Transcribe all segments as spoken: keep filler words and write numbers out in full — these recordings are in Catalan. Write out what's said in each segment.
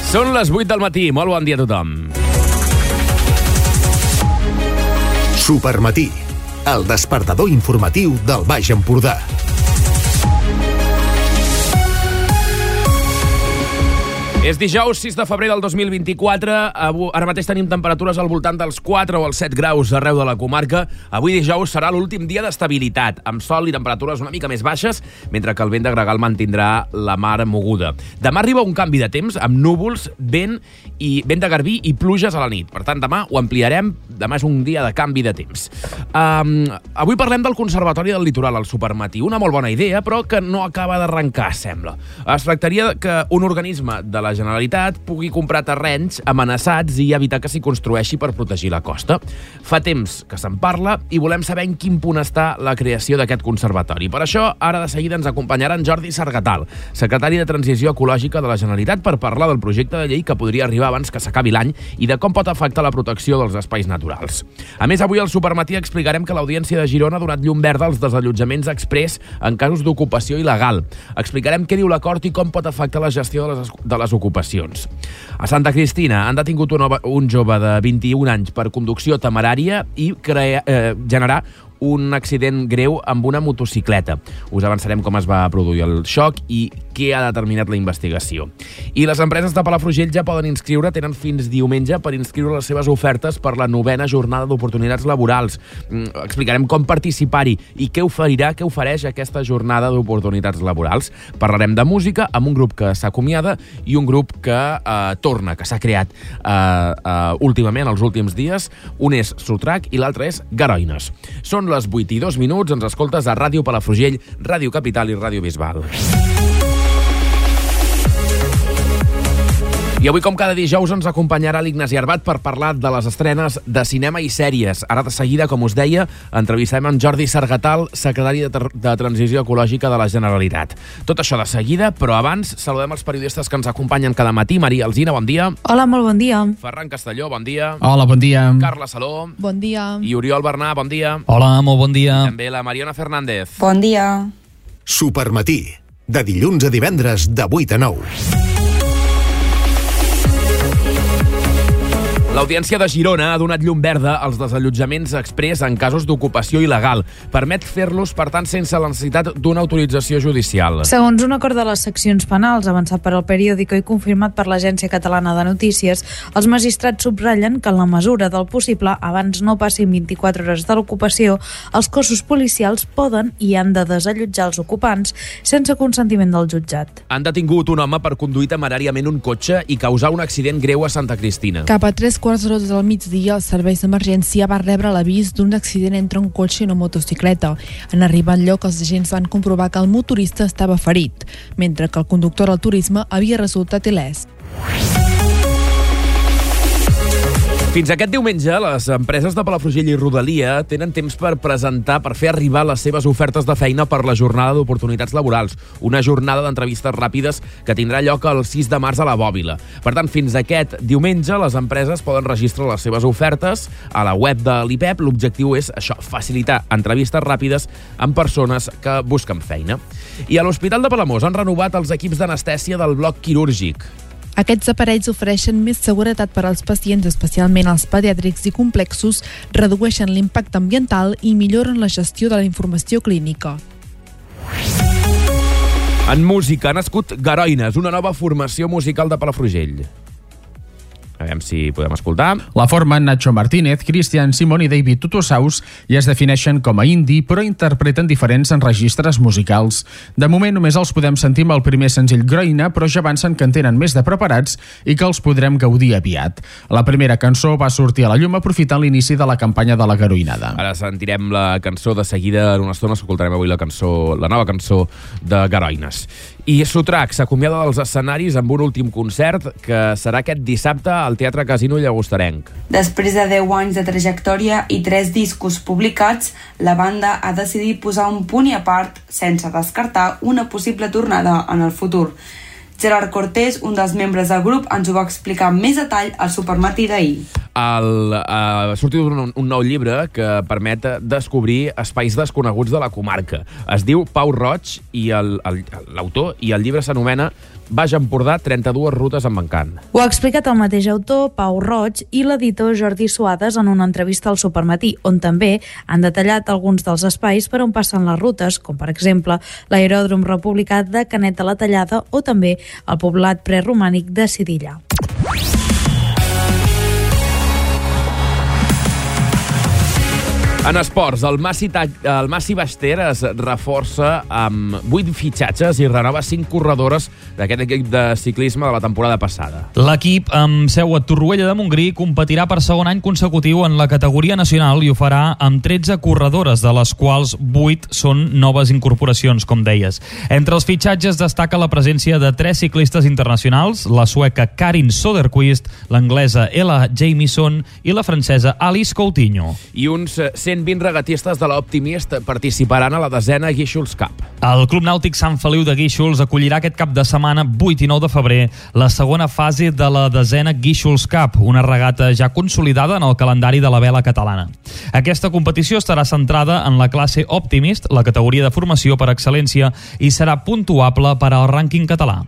Són les vuit del matí. Molt bon dia a tothom. Supermatí, el despertador informatiu del Baix Empordà. És dijous sis de febrer del dos mil vint-i-quatre. Ara mateix tenim temperatures al voltant dels quatre o els set graus arreu de la comarca. Avui dijous serà l'últim dia d'estabilitat, amb sol i temperatures una mica més baixes, mentre que el vent de gregal mantindrà la mar moguda. Demà arriba un canvi de temps amb núvols, vent i vent de garbí i pluges a la nit. Per tant, demà ho ampliarem. Demà és un dia de canvi de temps. Um, avui parlem del Conservatori del Litoral, al Supermatí. Una molt bona idea, però que no acaba d'arrencar, sembla. Es tractaria que un organisme de la Generalitat pugui comprar terrenys amenaçats i evitar que s'hi construeixi per protegir la costa. Fa temps que se'n parla i volem saber en quin punt està la creació d'aquest conservatori. Per això, ara de seguida ens acompanyarà en Jordi Sargatal, secretari de Transició Ecològica de la Generalitat, per parlar del projecte de llei que podria arribar abans que s'acabi l'any i de com pot afectar la protecció dels espais naturals. A més, avui al Supermatí explicarem que l'Audiència de Girona ha donat llum verda als desallotjaments exprés en casos d'ocupació il·legal. Explicarem què diu l'acord i com pot afectar la gestió de les, de les ocupacions. A Santa Cristina han detingut un, un jove de vint-i-un anys per conducció temerària i crea, eh, generar un accident greu amb una motocicleta. Us avançarem com es va produir el xoc i què ha determinat la investigació. I les empreses de Palafrugell ja poden inscriure, tenen fins diumenge per inscriure les seves ofertes per la novena jornada d'oportunitats laborals. Explicarem com participar-hi i què oferirà, què ofereix aquesta jornada d'oportunitats laborals. Parlarem de música amb un grup que s'acomiada i un grup que eh, torna, que s'ha creat eh, eh, últimament, els últims dies. Un és Sotrac i l'altre és Garoines. Són les vuit i dos minuts, ens escoltes a Ràdio Palafrugell, Ràdio Capital i Ràdio Bisbal. I avui, com cada dijous, ens acompanyarà l'Ignasi Arbat per parlar de les estrenes de cinema i sèries. Ara, de seguida, com us deia, entrevistem en Jordi Sargatal, secretari de, de Transició Ecològica de la Generalitat. Tot això de seguida, però abans saludem els periodistes que ens acompanyen cada matí. Maria Alsina, bon dia. Hola, molt bon dia. Ferran Castelló, bon dia. Hola, bon dia. Carla Saló. Bon dia. I Oriol Bernà, bon dia. Hola, molt bon dia. I també la Mariona Fernández. Bon dia. Supermatí, de dilluns a divendres de vuit a nou. L'Audiència de Girona ha donat llum verda als desallotjaments exprés en casos d'ocupació il·legal. Permet fer-los, per tant, sense la necessitat d'una autorització judicial. Segons un acord de les seccions penals avançat per al periòdico i confirmat per l'Agència Catalana de Notícies, els magistrats subratllen que en la mesura del possible, abans no passin vint-i-quatre hores de l'ocupació, els cossos policials poden i han de desallotjar els ocupants sense consentiment del jutjat. Han detingut un home per conduir temeràriament un cotxe i causar un accident greu a Santa Cristina. Cap a tres quarts d'hora del migdia, els serveis d'emergència va rebre l'avís d'un accident entre un cotxe i una motocicleta. En arribar al lloc, els agents van comprovar que el motorista estava ferit, mentre que el conductor del turisme havia resultat il·lès. Fins aquest diumenge, les empreses de Palafrugell i Rodalia tenen temps per presentar, per fer arribar les seves ofertes de feina per la jornada d'oportunitats laborals, una jornada d'entrevistes ràpides que tindrà lloc el sis de març a la Bòbila. Per tant, fins aquest diumenge, les empreses poden registrar les seves ofertes a la web de l'I P E P. L'objectiu és això, facilitar entrevistes ràpides amb persones que busquen feina. I a l'Hospital de Palamós han renovat els equips d'anestèsia del bloc quirúrgic. Aquests aparells ofereixen més seguretat per als pacients, especialment els pediàtrics i complexos, redueixen l'impacte ambiental i milloren la gestió de la informació clínica. En música ha nascut Garoines, una nova formació musical de Palafrugell. A veure si podem escoltar. La formen Nacho Martínez, Cristian Simón i David Tutosaus i es defineixen com a indie, però interpreten diferents registres musicals. De moment només els podem sentir amb el primer senzill Groina, però ja avancen que en tenen més de preparats i que els podrem gaudir aviat. La primera cançó va sortir a la llum aprofitant l'inici de la campanya de la Garoinada. Ara sentirem la cançó de seguida, en una estona escoltarem avui la cançó, la nova cançó de Garoines. I Sotrac s'acomiada dels escenaris amb un últim concert que serà aquest dissabte al Teatre Casino Llagostarenc. Després de deu anys de trajectòria i tres discos publicats, la banda ha decidit posar un punt i a part sense descartar una possible tornada en el futur. Gerard Cortés, un dels membres del grup, ens ho va explicar amb més detall al Supermatí d'ahir. El, uh, ha sortit un, un nou llibre que permet descobrir espais desconeguts de la comarca. Es diu Pau Roig i l'autor, i el llibre s'anomena Baix Empordà, trenta-dues rutes amb encant. Ho ha explicat el mateix autor, Pau Roig, i l'editor Jordi Suades en una entrevista al Supermatí, on també han detallat alguns dels espais per on passen les rutes, com per exemple l'aeròdrom republicà de Canet de la Tallada o també el poblat preromànic de Sidilla. En esports, el Massi, el Massi Baster es reforça amb vuit fitxatges i renova cinc corredores d'aquest equip de ciclisme de la temporada passada. L'equip, amb seu a Torroella de Montgrí, competirà per segon any consecutiu en la categoria nacional i ho farà amb tretze corredores, de les quals vuit són noves incorporacions, com deies. Entre els fitxatges destaca la presència de tres ciclistes internacionals, la sueca Karin Soderquist, l'anglesa Ella Jamieson i la francesa Alice Coutinho. I uns cent vint regatistes de l'Optimist participaran a la desena Guíxols Cup. El Club Nàutic Sant Feliu de Guíxols acollirà aquest cap de setmana vuit i nou de febrer la segona fase de la desena Guíxols Cup, una regata ja consolidada en el calendari de la vela catalana. Aquesta competició estarà centrada en la classe Optimist, la categoria de formació per excel·lència, i serà puntuable per al rànquing català.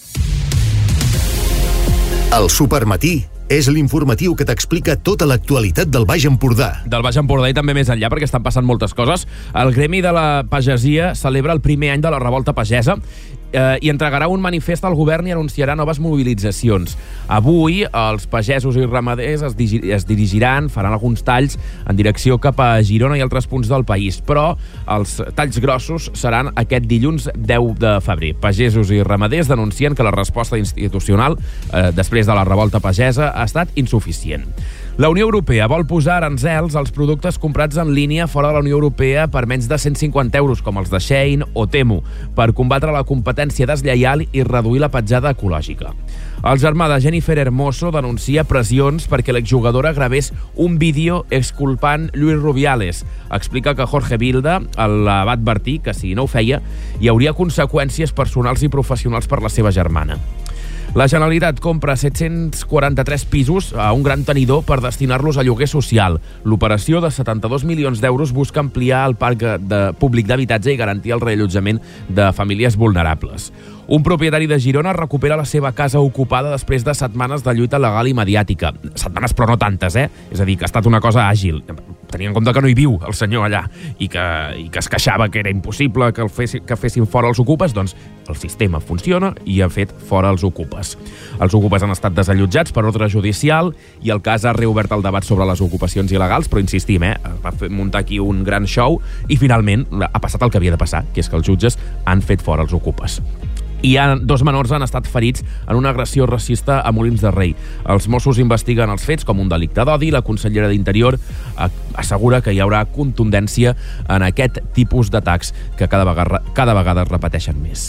El Supermatí és l'informatiu que t'explica tota l'actualitat del Baix Empordà. Del Baix Empordà i també més enllà, perquè estan passant moltes coses. El Gremi de la Pagesia celebra el primer any de la revolta pagesa eh, i entregarà un manifest al govern i anunciarà noves mobilitzacions. Avui, els pagesos i ramaders es, digi es dirigiran, faran alguns talls en direcció cap a Girona i altres punts del país, però els talls grossos seran aquest dilluns deu de febrer. Pagesos i ramaders denuncien que la resposta institucional eh, després de la revolta pagesa ha estat insuficient. La Unió Europea vol posar aranzels als productes comprats en línia fora de la Unió Europea per menys de cent cinquanta euros, com els de Shein o Temu, per combatre la competència deslleial i reduir la petjada ecològica. El germà de Jennifer Hermoso denuncia pressions perquè l'exjugadora gravés un vídeo exculpant Luis Rubiales. Explica que Jorge Vilda el va advertir que si no ho feia hi hauria conseqüències personals i professionals per la seva germana. La Generalitat compra set-cents quaranta-tres pisos a un gran tenidor per destinar-los a lloguer social. L'operació de setanta-dos milions d'euros busca ampliar el parc de públic d'habitatge i garantir el reallotjament de famílies vulnerables. Un propietari de Girona recupera la seva casa ocupada després de setmanes de lluita legal i mediàtica. Setmanes, però no tantes, eh? És a dir, que ha estat una cosa àgil. Tenint en compte que no hi viu el senyor allà i que, i que es queixava que era impossible que, el fessin, que fessin fora els ocupes, doncs el sistema funciona i ha fet fora els ocupes. Els ocupes han estat desallotjats per ordre judicial i el cas ha reobert el debat sobre les ocupacions il·legals, però insistim, eh? Va fer muntar aquí un gran show i finalment ha passat el que havia de passar, que és que els jutges han fet fora els ocupes. I ha, dos menors han estat ferits en una agressió racista a Molins de Rei. Els Mossos investiguen els fets com un delicte d'odi. La consellera d'Interior assegura que hi haurà contundència en aquest tipus d'atacs que cada vegada, cada vegada es repeteixen més.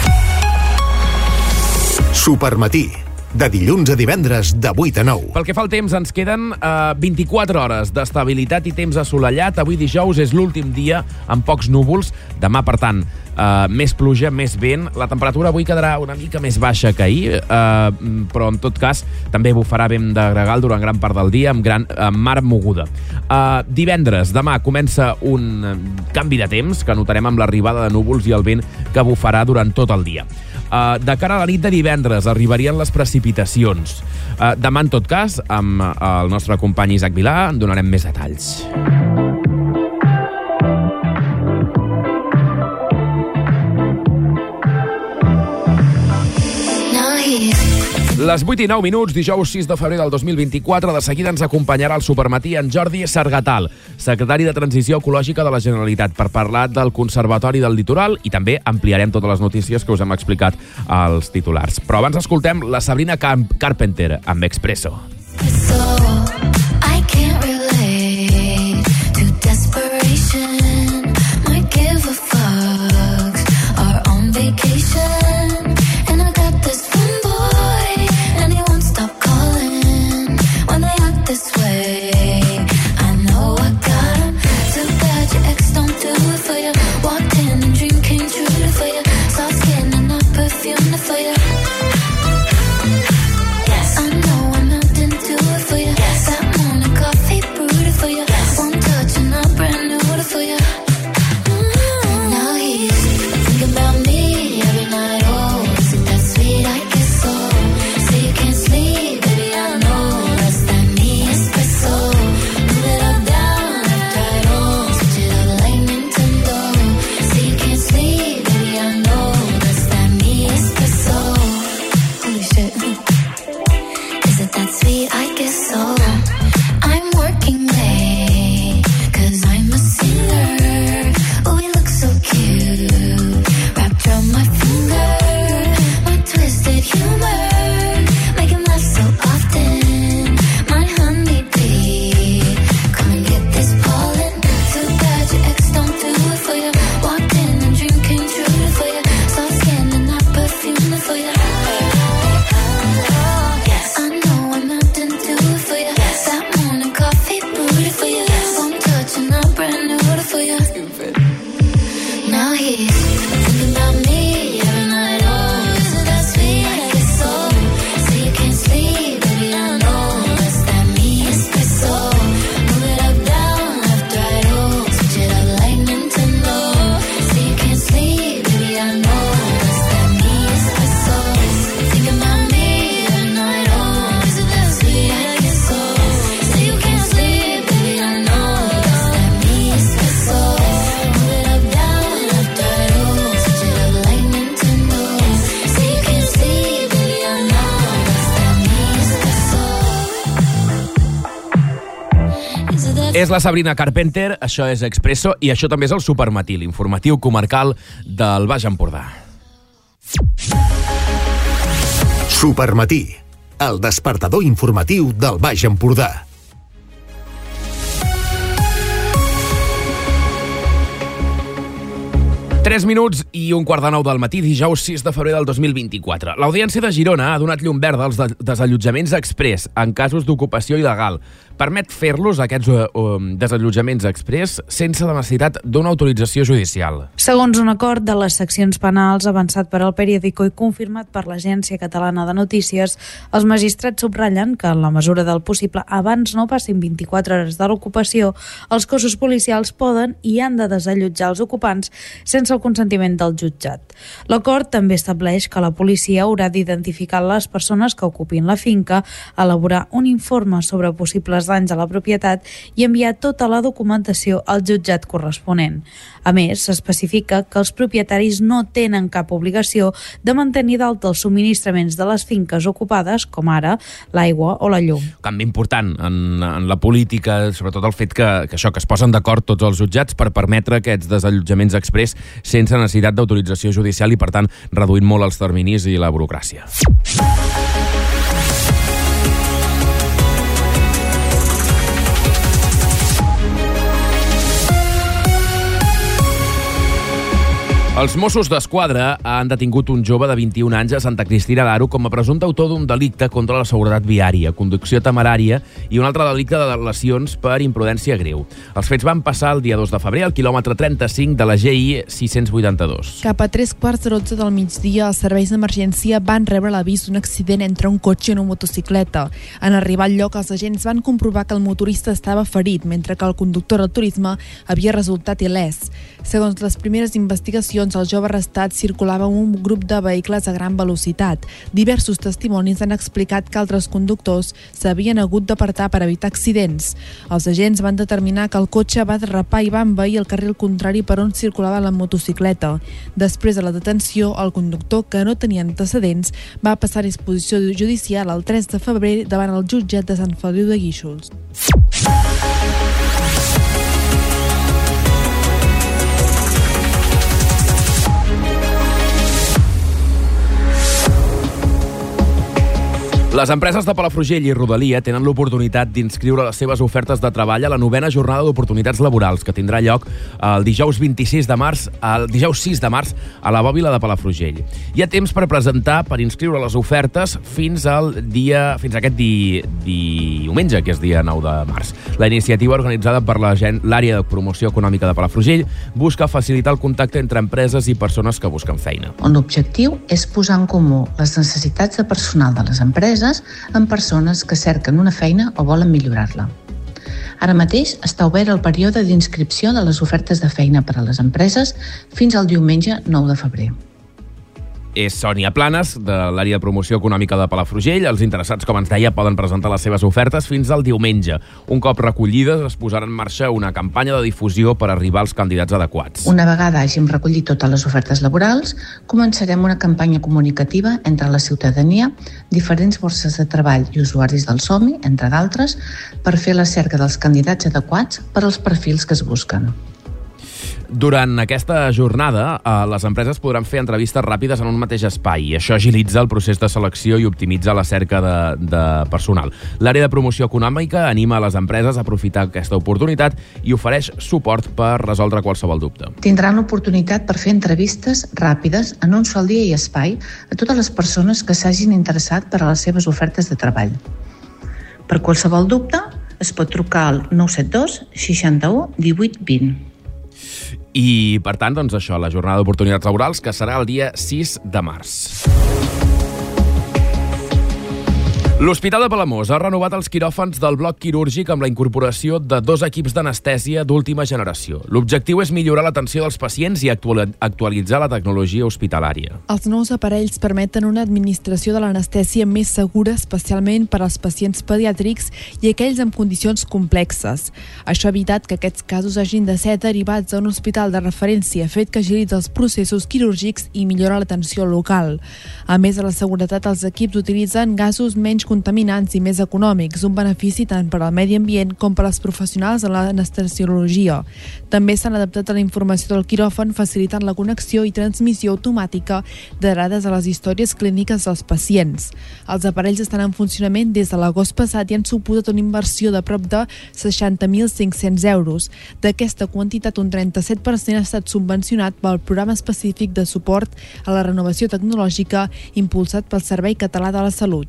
Supermatí, de dilluns a divendres de vuit a nou. Pel que fa al temps, ens queden eh, vint-i-quatre hores d'estabilitat i temps assolellat. Avui dijous és l'últim dia amb pocs núvols. Demà, per tant, eh, més pluja, més vent. La temperatura avui quedarà una mica més baixa que ahir, eh, però en tot cas també bufarà vent de gregal durant gran part del dia amb gran amb mar moguda. Eh, divendres, demà, comença un canvi de temps que notarem amb l'arribada de núvols i el vent que bufarà durant tot el dia. Uh, de cara a la nit de divendres arribarien les precipitacions. Uh, demà, en tot cas, amb uh, el nostre company Isaac Vilà, en donarem més detalls. Les vuit i nou minuts, dijous sis de febrer del dos mil vint-i-quatre, de seguida ens acompanyarà al Supermatí en Jordi Sargatal, secretari de Transició Ecològica de la Generalitat, per parlar del Conservatori del Litoral i també ampliarem totes les notícies que us hem explicat als titulars. Però abans escoltem la Sabrina Carpenter amb Expresso. Walked in and dream came true for you. Soft skin and not perfume for you. És la Sabrina Carpenter, això és Expresso i això també és el Supermatí, l'informatiu comarcal del Baix Empordà. Supermatí, el despertador informatiu del Baix Empordà. tres minuts i un quart de nou del matí, dijous sis de febrer del dos mil vint-i-quatre. L'Audiència de Girona ha donat llum verda als de desallotjaments exprés en casos d'ocupació il·legal. Permet fer-los, aquests uh, uh, desallotjaments exprés, sense la necessitat d'una autorització judicial. Segons un acord de les seccions penals avançat per al periòdico i confirmat per l'Agència Catalana de Notícies, els magistrats subratllen que, en la mesura del possible, abans no passin vint-i-quatre hores de l'ocupació, els cossos policials poden i han de desallotjar els ocupants sense el consentiment del jutjat. L'acord també estableix que la policia haurà d'identificar les persones que ocupin la finca, elaborar un informe sobre possibles danys a la propietat i enviar tota la documentació al jutjat corresponent. A més, s'especifica que els propietaris no tenen cap obligació de mantenir d'alta els subministraments de les finques ocupades, com ara l'aigua o la llum. Canvi important en, en la política, sobretot el fet que, que això que es posen d'acord tots els jutjats per permetre aquests desallotjaments exprés sense necessitat d'autorització judicial i, per tant, reduint molt els terminis i la burocràcia. Els Mossos d'Esquadra han detingut un jove de vint-i-un anys a Santa Cristina d'Aro com a presumpte autor d'un delicte contra la seguretat viària, conducció temerària i un altre delicte de lesions per imprudència greu. Els fets van passar el dia dos de febrer al quilòmetre trenta-cinc de la G I sis-cents vuitanta-dos. Cap a tres quarts de dotze del migdia, els serveis d'emergència van rebre l'avís d'un accident entre un cotxe i una motocicleta. En arribar al lloc, els agents van comprovar que el motorista estava ferit, mentre que el conductor del turisme havia resultat il·lès. Segons les primeres investigacions, el jove arrestat circulava amb un grup de vehicles a gran velocitat. Diversos testimonis han explicat que altres conductors s'havien hagut d'apartar per evitar accidents. Els agents van determinar que el cotxe va derrapar i va envair el carril contrari per on circulava la motocicleta. Després de la detenció, el conductor, que no tenia antecedents, va passar a disposició judicial el tres de febrer davant el jutjat de Sant Feliu de Guíxols. Les empreses de Palafrugell i Rodalia tenen l'oportunitat d'inscriure les seves ofertes de treball a la novena jornada d'oportunitats laborals que tindrà lloc el dijous vint-i-sis de març, el dijous sis de març a la Bòbila de Palafrugell. Hi ha temps per presentar, per inscriure les ofertes fins al dia fins a aquest di, diumenge, que és dia nou de març. La iniciativa organitzada per l'àrea de promoció econòmica de Palafrugell busca facilitar el contacte entre empreses i persones que busquen feina. L'objectiu és posar en comú les necessitats de personal de les empreses en persones que cerquen una feina o volen millorar-la. Ara mateix està obert el període d'inscripció de les ofertes de feina per a les empreses fins al diumenge nou de febrer. És Sònia Planes, de l'àrea de promoció econòmica de Palafrugell. Els interessats, com ens deia, poden presentar les seves ofertes fins al diumenge. Un cop recollides, es posarà en marxa una campanya de difusió per arribar als candidats adequats. Una vegada hàgim recollit totes les ofertes laborals, començarem una campanya comunicativa entre la ciutadania, diferents borses de treball i usuaris del Somi, entre d'altres, per fer la cerca dels candidats adequats per als perfils que es busquen. Durant aquesta jornada, les empreses podran fer entrevistes ràpides en un mateix espai i això agilitza el procés de selecció i optimitza la cerca de, de personal. L'àrea de promoció econòmica anima a les empreses a aprofitar aquesta oportunitat i ofereix suport per resoldre qualsevol dubte. Tindran l'oportunitat per fer entrevistes ràpides en un sol dia i espai a totes les persones que s'hagin interessat per a les seves ofertes de treball. Per qualsevol dubte, es pot trucar al nou set dos seixanta-u divuit vint. I, per tant, doncs això, la jornada d'oportunitats laborals, que serà el dia sis de març. L'Hospital de Palamós ha renovat els quiròfans del bloc quirúrgic amb la incorporació de dos equips d'anestèsia d'última generació. L'objectiu és millorar l'atenció dels pacients i actualitzar la tecnologia hospitalària. Els nous aparells permeten una administració de l'anestèsia més segura, especialment per als pacients pediàtrics i aquells amb condicions complexes. Això ha evitat que aquests casos hagin de ser derivats a un hospital de referència, fet que agilitza els processos quirúrgics i millora l'atenció local. A més de la seguretat, els equips utilitzen gasos menys contaminants i més econòmics, un benefici tant per al medi ambient com per als professionals de l'anestesiologia. També s'han adaptat a la informació del quiròfan, facilitant la connexió i transmissió automàtica de dades a les històries clíniques dels pacients. Els aparells estan en funcionament des de l'agost passat i han suposat una inversió de prop de seixanta mil cinc-cents euros. D'aquesta quantitat, un trenta-set per cent ha estat subvencionat pel programa específic de suport a la renovació tecnològica impulsat pel Servei Català de la Salut.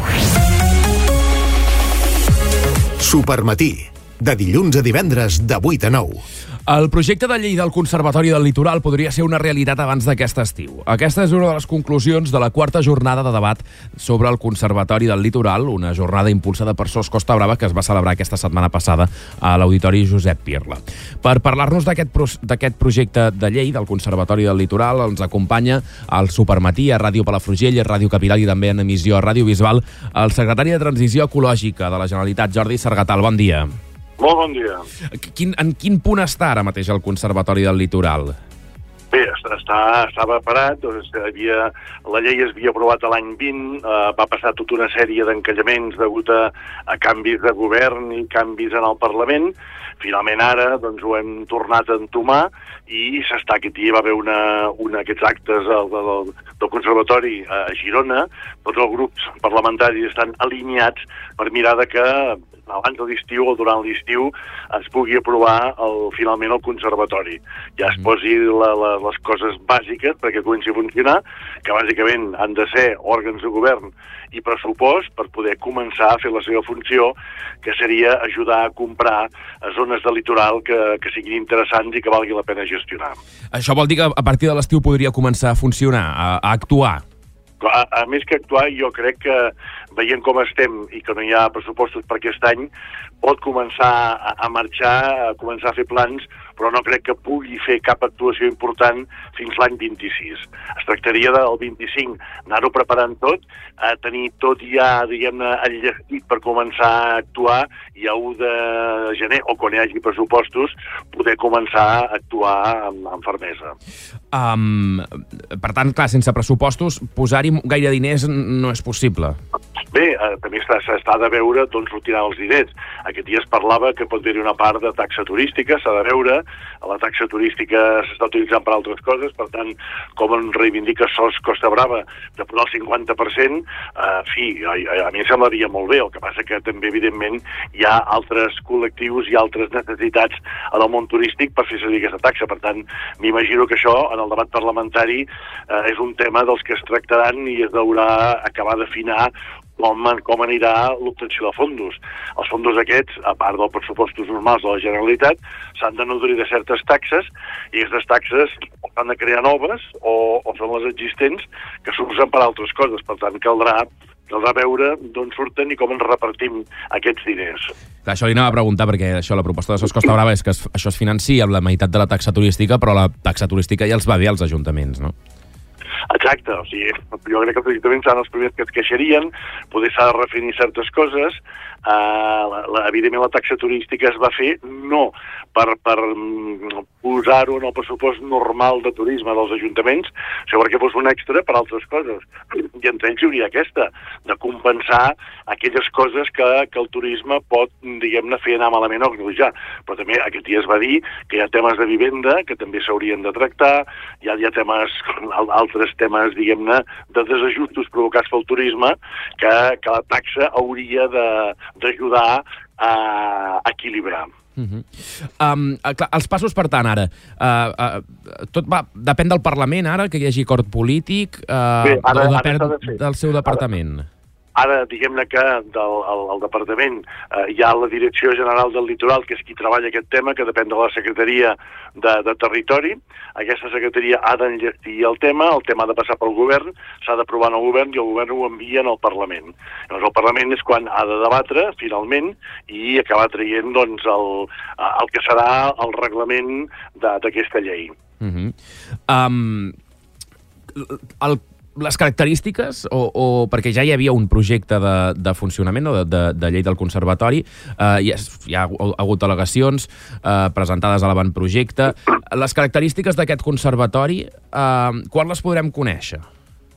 Supermatí, de dilluns a divendres de vuit a nou. El projecte de llei del Conservatori del Litoral podria ser una realitat abans d'aquest estiu. Aquesta és una de les conclusions de la quarta jornada de debat sobre el Conservatori del Litoral, una jornada impulsada per S O S Costa Brava que es va celebrar aquesta setmana passada a l'Auditori Josep Pirla. Per parlar-nos d'aquest pro d'aquest projecte de llei del Conservatori del Litoral ens acompanya al Supermatí, a Ràdio Palafrugell, a Ràdio Capital i també en emissió a Ràdio Bisbal, el secretari de Transició Ecològica de la Generalitat, Jordi Sargatal. Bon dia. Molt bon dia. Quin, en quin punt està ara mateix el Conservatori del Litoral? Bé, està, estava parat, doncs, havia, la llei es havia aprovat l'any vint, eh, va passar tota una sèrie d'encallaments degut a, a canvis de govern i canvis en el Parlament. Finalment ara doncs, ho hem tornat a entomar i s'està, aquest dia va haver una, una, aquests actes del, del, del Conservatori a Girona. Tots els grups parlamentaris estan alineats per mirar de que abans de l'estiu o durant l'estiu es pugui aprovar el, finalment el Conservatori. Ja es posi la, la, les coses bàsiques perquè comenci a funcionar, que bàsicament han de ser òrgans de govern i pressupost per poder començar a fer la seva funció, que seria ajudar a comprar zones de litoral que, que siguin interessants i que valgui la pena gestionar. Això vol dir que a partir de l'estiu podria començar a funcionar, a, a actuar? A, a més que actuar, jo crec que veient com estem i que no hi ha pressupostos per aquest any, pot començar a, a marxar, a començar a fer plans, però no crec que pugui fer cap actuació important fins l'any vint-i-sis. Es tractaria del vint-i-cinc, anar-ho preparant tot, a tenir tot ja, diguem-ne, enllestit per començar a actuar i a u de gener, o quan hi hagi pressupostos, poder començar a actuar amb, amb fermesa. Um, per tant, clar, sense pressupostos, posar-hi gaire diners no és possible. Bé, eh, també s'està de veure d'on sortiran els diners. Aquest dia es parlava que pot haver-hi una part de taxa turística, s'ha de veure. La taxa turística s'està utilitzant per altres coses, per tant, com en reivindica S O S Costa Brava de posar el cinquanta per cent, eh, en fi, a, a mi em semblaria molt bé. El que passa que també, evidentment, hi ha altres col·lectius i altres necessitats en el món turístic per fer servir aquesta taxa. Per tant, m'imagino que això, en el debat parlamentari, eh, és un tema dels que es tractaran i es deurà acabar d'afinar Com, com anirà l'obtenció de fondos. Els fondos aquests, a part dels pressupostos normals de la Generalitat, s'han de nodrir de certes taxes i aquestes taxes s'han de crear noves o, o són les existents que s'usen per altres coses. Per tant, caldrà, caldrà veure d'on surten i com ens repartim aquests diners. Clar, això li anava a preguntar, perquè això, la proposta de S O S Costa Brava és que es, això es financia amb la meitat de la taxa turística, però la taxa turística ja els va bé als ajuntaments, no? Exacte, o sigui, jo crec que els ajuntaments seran els primers que es queixarien, poder s'ha de refinir certes coses. Uh, la, la, evidentment la taxa turística es va fer no per, per um, posar-ho en el pressupost normal de turisme dels ajuntaments, sinó perquè fos un extra per altres coses. I entre ells hi hauria aquesta, de compensar aquelles coses que, que el turisme pot, diguem-ne, fer anar malament o greujar. Però també aquest dia es va dir que hi ha temes de vivenda que també s'haurien de tractar, hi ha, hi ha temes, altres temes, diguem-ne, de desajustos provocats pel turisme que, que la taxa hauria de d'ajudar a equilibrar. Uh-huh. um, clar, els passos, per tant, ara, uh, uh, tot va, depèn del Parlament, ara, que hi hagi acord polític, uh, Bé, ara, o depèn ara de del seu departament? Ara. Ara, diguem-ne que del el, el departament eh, hi ha la Direcció General del Litoral, que és qui treballa aquest tema, que depèn de la Secretaria de, de Territori. Aquesta secretaria ha d'enllestir el tema, el tema ha de passar pel govern, s'ha d'aprovar en el govern i el govern ho envia en el Parlament. Llavors el Parlament és quan ha de debatre, finalment, i acabar traient doncs, el, el que serà el reglament d'aquesta llei. Uh-huh. um, el Les característiques, o, o perquè ja hi havia un projecte de, de funcionament o de, de, de llei del Conservatori, eh, hi, ha, hi ha hagut al·legacions eh, presentades a l'avantprojecte. Les característiques d'aquest Conservatori, eh, quan les podrem conèixer?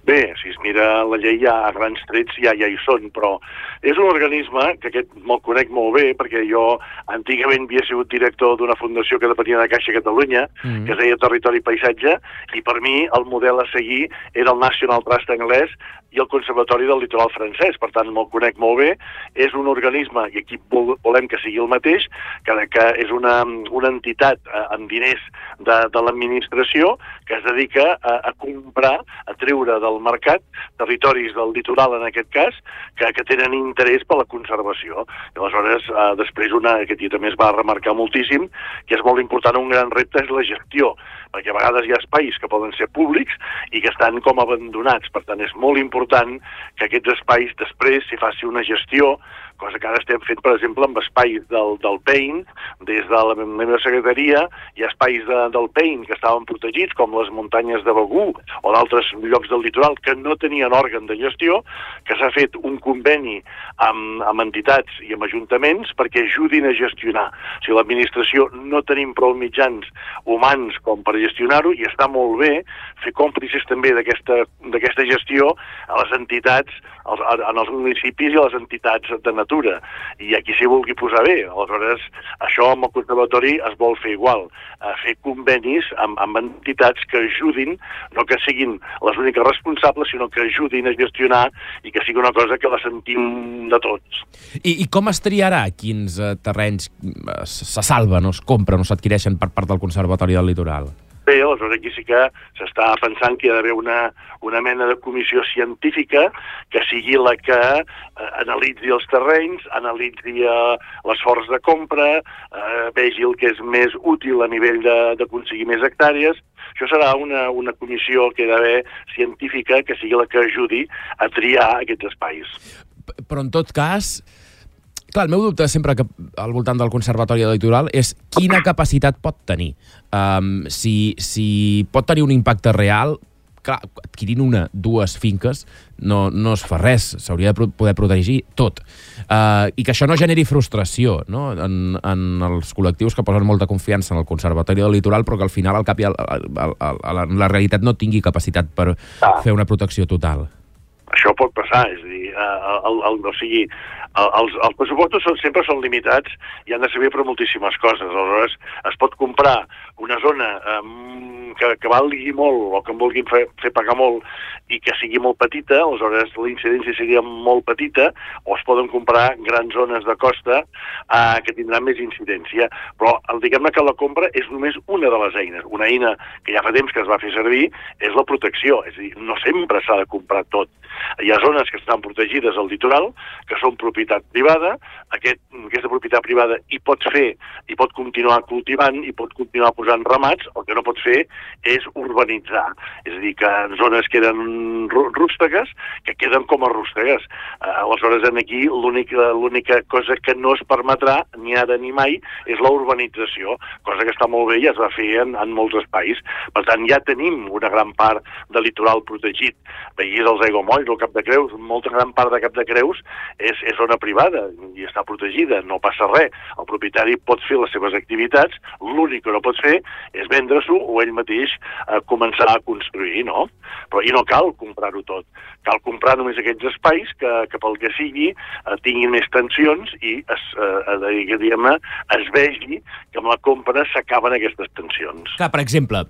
Bé, si es mira la llei, ja a grans trets ja, ja hi són, però és un organisme que aquest me'l conec molt bé, perquè jo antigament havia sigut director d'una fundació que depenia de Caixa Catalunya, mm. que es deia Territori i Paisatge, i per mi el model a seguir era el National Trust anglès i el Conservatori del Litoral francès, per tant me'l conec molt bé. És un organisme, i aquí volem que sigui el mateix, que, que és una, una entitat eh, amb diners de, de l'administració que es dedica a, a comprar, a treure del mercat territoris del litoral, en aquest cas, que, que tenen interès per la conservació. I aleshores, eh, després una que aquí també es va remarcar moltíssim, que és molt important, un gran repte és la gestió, perquè a vegades hi ha espais que poden ser públics i que estan com abandonats. Per tant, és molt important que aquests espais després s'hi faci una gestió, cosa que ara estem fent, per exemple, amb espais del, del P E I N. Des de la meva secretaria hi ha espais de, del P E I N que estaven protegits, com les muntanyes de Begur o d'altres llocs del litoral que no tenien òrgan de gestió, que s'ha fet un conveni amb, amb entitats i amb ajuntaments perquè ajudin a gestionar. O sigui, l'administració no tenim prou mitjans humans com per gestionar-ho, i està molt bé fer còmplices també d'aquesta d'aquesta gestió a les entitats, als, en els municipis i a les entitats de natura, i aquí s'hi vulgui posar bé. Aleshores, això amb el conservatori es vol fer igual, a fer convenis amb, amb entitats que ajudin, no que siguin les úniques responsables, sinó que ajudin a gestionar i que sigui una cosa que la sentim de tots. I, i com es triarà quins eh, terrenys eh, se salven o es compren o s'adquireixen per part del Conservatori del Litoral? Bé, aleshores aquí sí que s'està pensant que hi ha d'haver una, una mena de comissió científica que sigui la que eh, analitzi els terrenys, analitzi eh, l'esforç de compra, eh, vegi el que és més útil a nivell d'aconseguir més hectàrees. Això serà una, una comissió que hi ha d'haver científica que sigui la que ajudi a triar aquests espais. Però en tot cas, clar, el meu dubte sempre que al voltant del Conservatori del Litoral és quina capacitat pot tenir. Um, si, si pot tenir un impacte real, clar, adquirint una, dues finques, no, no es fa res, s'hauria de poder protegir tot. Uh, I que això no generi frustració, no?, en, en els col·lectius que posen molta confiança en el Conservatori del Litoral, però que al final al cap i al, al, al, al, la realitat no tingui capacitat per ah. fer una protecció total. Això pot passar, és a dir, el, el, el, o sigui, el, els, els pressupostos són, sempre són limitats i han de servir per moltíssimes coses. Aleshores, es pot comprar una zona um, que, que valgui molt o que en vulguin fer, fer pagar molt i que sigui molt petita, aleshores la incidència seria molt petita, o es poden comprar grans zones de costa uh, que tindran més incidència. Però el, diguem-ne que la compra és només una de les eines. Una eina que ja fa temps que es va fer servir és la protecció, és a dir, no sempre s'ha de comprar tot. Hi ha zones que estan protegides al litoral, que són propietat privada. Aquest, aquesta propietat privada hi pot fer, hi pot continuar cultivant, hi pot continuar posant ramats. El que no pot fer és urbanitzar. És a dir, que zones que eren rústegues, que queden com a rústegues. Uh, aleshores, aquí l'única l'única cosa que no es permetrà, ni ara ni mai, és la urbanització, cosa que està molt bé i es va fer en, en molts espais. Per tant, ja tenim una gran part del litoral protegit. Veïs els aiguamolls, el Cap de Creus, molta gran part de Cap de Creus és, és zona privada i està protegida, no passa res. El propietari pot fer les seves activitats, l'únic que no pot fer és vendre-s'ho o ell mateix eh, començar a construir, no? Però i no cal comprar-ho tot. Cal comprar només aquests espais que, que pel que sigui eh, tinguin més tensions i es, eh, diguem-ne, es vegi que amb la compra s'acaben aquestes tensions. Clar, per exemple,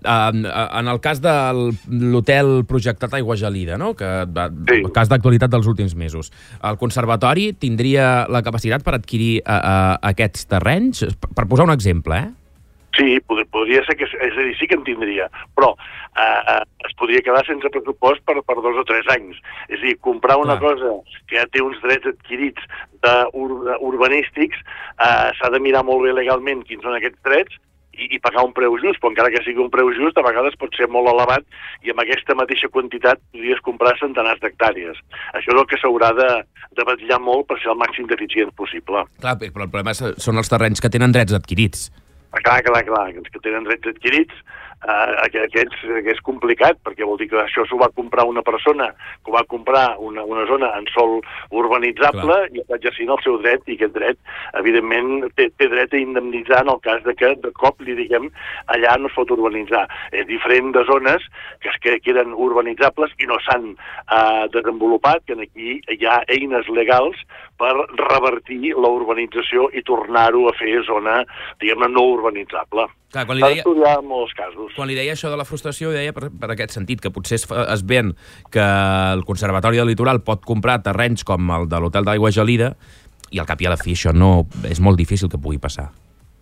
en el cas de l'hotel projectat Aigua Gelida, no?, que sí. El cas d'actualitat dels últims mesos, el Conservatori tindria la capacitat per adquirir uh, uh, aquests terrenys? Per posar un exemple, eh? Sí, pod podria ser que... És a dir, sí que en tindria, però eh, es podria quedar sense pressupost per, per dos o tres anys. És a dir, comprar una Clar. cosa que ja té uns drets adquirits de ur urbanístics, eh, s'ha de mirar molt bé legalment quins són aquests drets i, i pagar un preu just, però encara que sigui un preu just, a vegades pot ser molt elevat i amb aquesta mateixa quantitat podries comprar centenars d'hectàrees. Això és el que s'haurà de, de vetllar molt per ser el màxim d'eficient possible. Clar, però el problema són els terrenys que tenen drets adquirits. Clar, clar, clar, els que tenen drets adquirits Uh, aquests, és complicat, perquè vol dir que això s'ho va comprar una persona que va comprar una, una zona en sòl urbanitzable. Clar. I està exercint el seu dret, i aquest dret, evidentment, té, té dret a indemnitzar en el cas de que, de cop, li diguem, allà no es pot urbanitzar. És diferent de zones que, es, que eren urbanitzables i no s'han uh, desenvolupat, que aquí hi ha eines legals per revertir la urbanització i tornar-ho a fer zona, diguem-ne, no urbanitzable. Clar, quan li deia, per estudiar molts casos. Quan li deia això de la frustració, ho deia per, per aquest sentit, que potser es, es ven que el Conservatori del Litoral pot comprar terrenys com el de l'Hotel d'Aigua Gelida i al cap i a la fi això no, és molt difícil que pugui passar.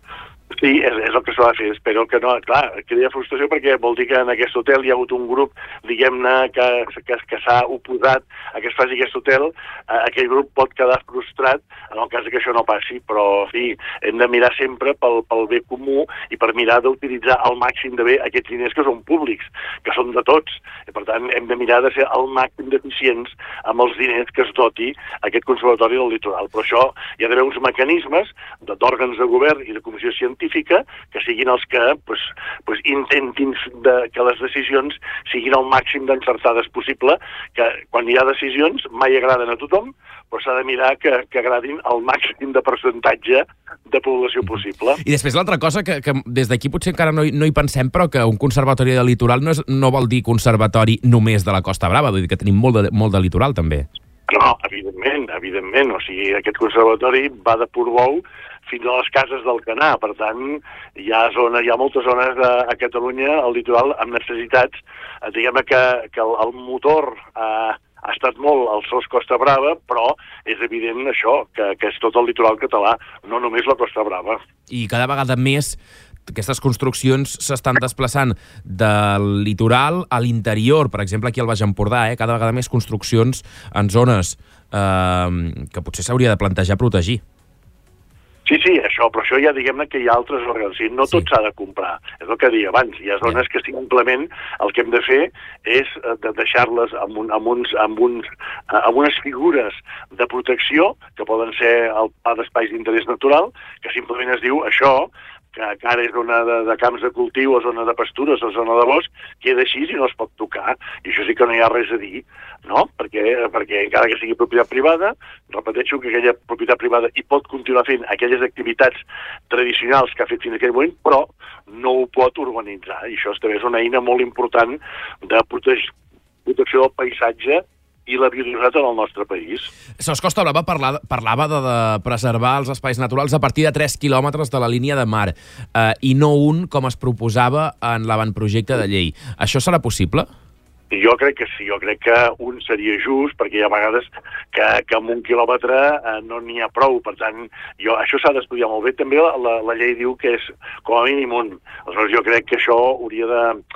Sí, és, és el que s'ha de fer. Espero que no... Clar, crea frustració perquè vol dir que en aquest hotel hi ha hagut un grup, diguem-ne, que, que, que s'ha oposat a que es faci aquest hotel. Aquell grup pot quedar frustrat en el cas que això no passi, però, en fi, hem de mirar sempre pel, pel bé comú i per mirar d'utilitzar al màxim de bé aquests diners que són públics, que són de tots. I, per tant, hem de mirar de ser al màxim d'eficients amb els diners que es doti aquest Conservatori del Litoral. Però això hi ha d'haver uns mecanismes d'òrgans de govern i de comissió científica que siguin els que pues, pues intentin de, que les decisions siguin el màxim d'encertades possible, que quan hi ha decisions mai agraden a tothom, però s'ha de mirar que, que agradin el màxim de percentatge de població possible. I després l'altra cosa, que, que des d'aquí potser encara no hi, no hi pensem, però que un conservatori del litoral no, és, no vol dir conservatori només de la Costa Brava, vull dir que tenim molt de, molt de litoral també. No, evidentment, evidentment. O sigui, aquest conservatori va de Portbou fins a les Cases d'Alcanar. Per tant, hi ha, zona, hi ha moltes zones a, a Catalunya, al litoral, amb necessitats. Diguem-ne que, que el, el motor eh, ha estat molt el S O S Costa Brava, però és evident això, que, que és tot el litoral català, no només la Costa Brava. I cada vegada més aquestes construccions s'estan desplaçant del litoral a l'interior, per exemple, aquí al Baix Empordà, eh? Cada vegada més construccions en zones eh, que potser s'hauria de plantejar protegir. Sí, sí, això, però això ja diguem-ne que hi ha altres òrgans, o sigui, no tot s'ha de comprar, és el que deia abans, hi ha zones que simplement el que hem de fer és de deixar-les amb, un, amb, uns, amb, uns, amb unes figures de protecció, que poden ser el pla d'espais d'interès natural, que simplement es diu això, que, que ara és zona de, de camps de cultiu o zona de pastures o zona de bosc, queda així i no es pot tocar, i això sí que no hi ha res a dir, no? Perquè, perquè encara que sigui propietat privada, repeteixo que aquella propietat privada hi pot continuar fent aquelles activitats tradicionals que ha fet fins a aquell moment, però no ho pot urbanitzar, i això també és una eina molt important de protege, protecció del paisatge i la biodiversitat en el nostre país. S O S Costa Brava parla, parlava de, de preservar els espais naturals a partir de tres quilòmetres de la línia de mar, eh, i no un com es proposava en l'avantprojecte de llei. Això serà possible? Jo crec que sí, jo crec que un seria just, perquè hi ha vegades que, que amb un quilòmetre eh, no n'hi ha prou, per tant, jo, això s'ha d'estudiar molt bé. També la, la, la llei diu que és com a mínim un. Aleshores, jo crec que això hauria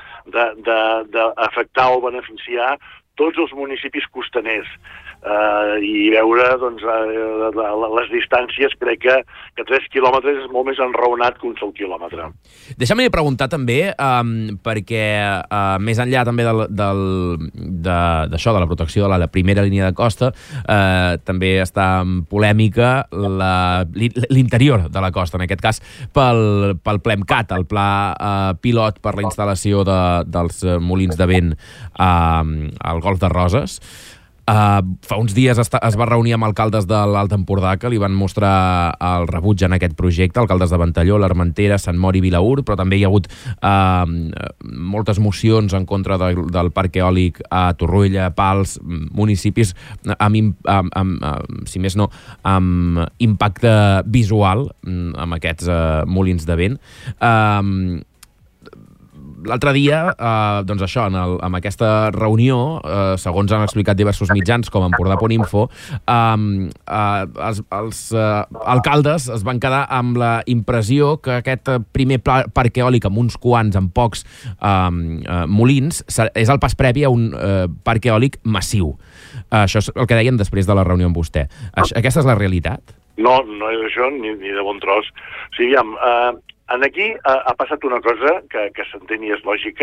d'afectar o beneficiar tots els municipis costaners eh, i veure doncs, eh, les distàncies. Crec que, que tres quilòmetres és molt més enraonat que un sol quilòmetre. Deixa'm preguntar també, um, perquè uh, més enllà també del, del, de, d'això, de la protecció de la, la primera línia de costa, uh, també està en polèmica la, l'interior de la costa, en aquest cas pel, pel PLEMCAT, el pla uh, pilot per la instal·lació de, dels molins de vent uh, al Golf de Roses. Uh, fa uns dies es, es va reunir amb alcaldes de l'Alt Empordà que li van mostrar el rebuig en aquest projecte, alcaldes de Ventalló, l'Armentera, Sant Mori i Vilaür, però també hi ha hagut uh, moltes mocions en contra de, del parc eòlic a Torroella, Pals, municipis amb, amb, amb, amb si més no, amb impacte visual amb aquests uh, molins de vent. Uh, L'altre dia, eh, doncs això, en el, en aquesta reunió, eh, segons han explicat diversos mitjans, com Empordà.info, eh, eh, els, els eh, alcaldes es van quedar amb la impressió que aquest primer parc eòlic, amb uns quants, amb pocs eh, eh, molins, és el pas previ a un eh, parc eòlic massiu. Eh, això és el que deien després de la reunió amb vostè. Aquesta és la realitat? No, no és això, ni, ni de bon tros. O sigui, aviam, eh, en aquí ha, ha passat una cosa que, que s'entén i és lògica.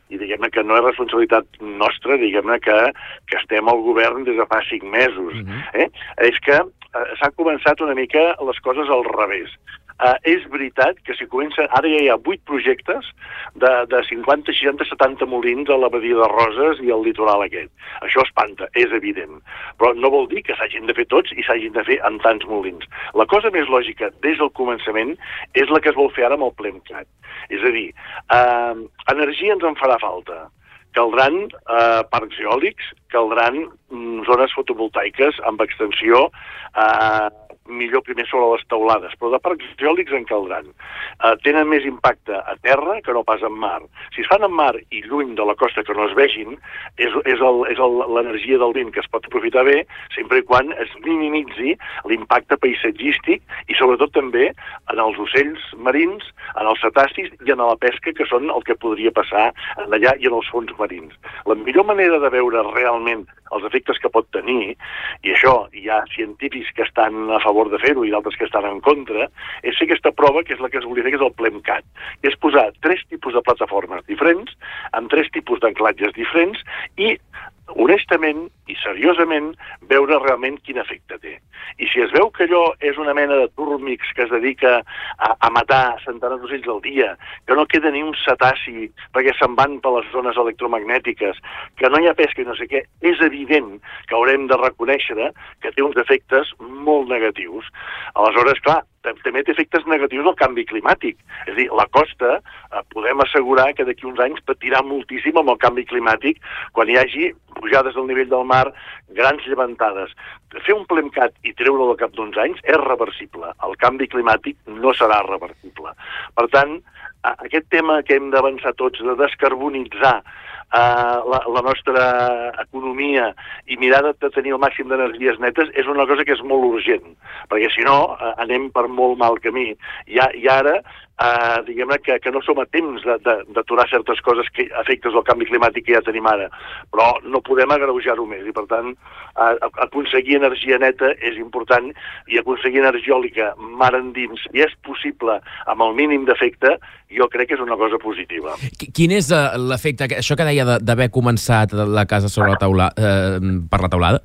i diguem-ne que no és responsabilitat nostra, diguem-ne que, que estem al govern des de fa cinc mesos. Uh-huh. eh? És que eh, s'han començat una mica les coses al revés. Uh, és veritat que si comença... Ara ja hi ha vuit projectes de, de cinquanta, seixanta, setanta molins a la Badia de Roses i al litoral aquest. Això espanta, és evident. Però no vol dir que s'hagin de fer tots i s'hagin de fer en tants molins. La cosa més lògica des del començament és la que es vol fer ara amb el PLEMCAT. És a dir, uh, energia ens en farà falta. Caldran uh, parcs eòlics, caldran mm, zones fotovoltaiques amb extensió uh, millor primer sobre les teulades, però de parcs eòlics en caldran. Uh, tenen més impacte a terra que no pas en mar. Si es fan en mar i lluny de la costa que no es vegin, és, és l'energia del vent que es pot aprofitar bé, sempre i quan es minimitzi l'impacte paisatgístic i sobretot també en els ocells marins, en els cetacis i en la pesca, que són el que podria passar allà i en els fons marins. La millor manera de veure realment els efectes que pot tenir, i això hi ha científics que estan a favor de fer-ho i d'altres que estan en contra, és fer aquesta prova, que és la que es volia fer, que és el PLEMCAT, que és posar tres tipus de plataformes diferents, amb tres tipus d'anclatges diferents, i honestament i seriosament veure realment quin efecte té. I si es veu que allò és una mena de túrmics que es dedica a, a matar centenars d'ocells al dia, que no queda ni un cetaci perquè se'n van per les zones electromagnètiques, que no hi ha pesca i no sé què, és evident que haurem de reconèixer que té uns efectes molt negatius. Aleshores, clar, també té efectes negatius al canvi climàtic. És a dir, la costa eh, podem assegurar que d'aquí uns anys patirà moltíssim amb el canvi climàtic quan hi hagi pujades del nivell del mar, grans llevantades. Fer un PLEMCAT i treure-lo al cap d'uns anys és reversible. El canvi climàtic no serà reversible. Per tant, aquest tema que hem d'avançar tots, de descarbonitzar Uh, la, la nostra economia i mirar de, de tenir el màxim d'energies netes és una cosa que és molt urgent, perquè si no uh, anem per molt mal camí. I, i ara, uh, diguem-ne que, que no som a temps d'aturar certes coses, que efectes del canvi climàtic que ja tenim ara, però no podem agreujar-ho més, i per tant uh, aconseguir energia neta és important, i aconseguir energia eòlica mar endins, i és possible amb el mínim d'efecte, jo crec que és una cosa positiva. Quin és uh, l'efecte, això que deia d'haver començat la casa sobre la taula, eh, per la teulada,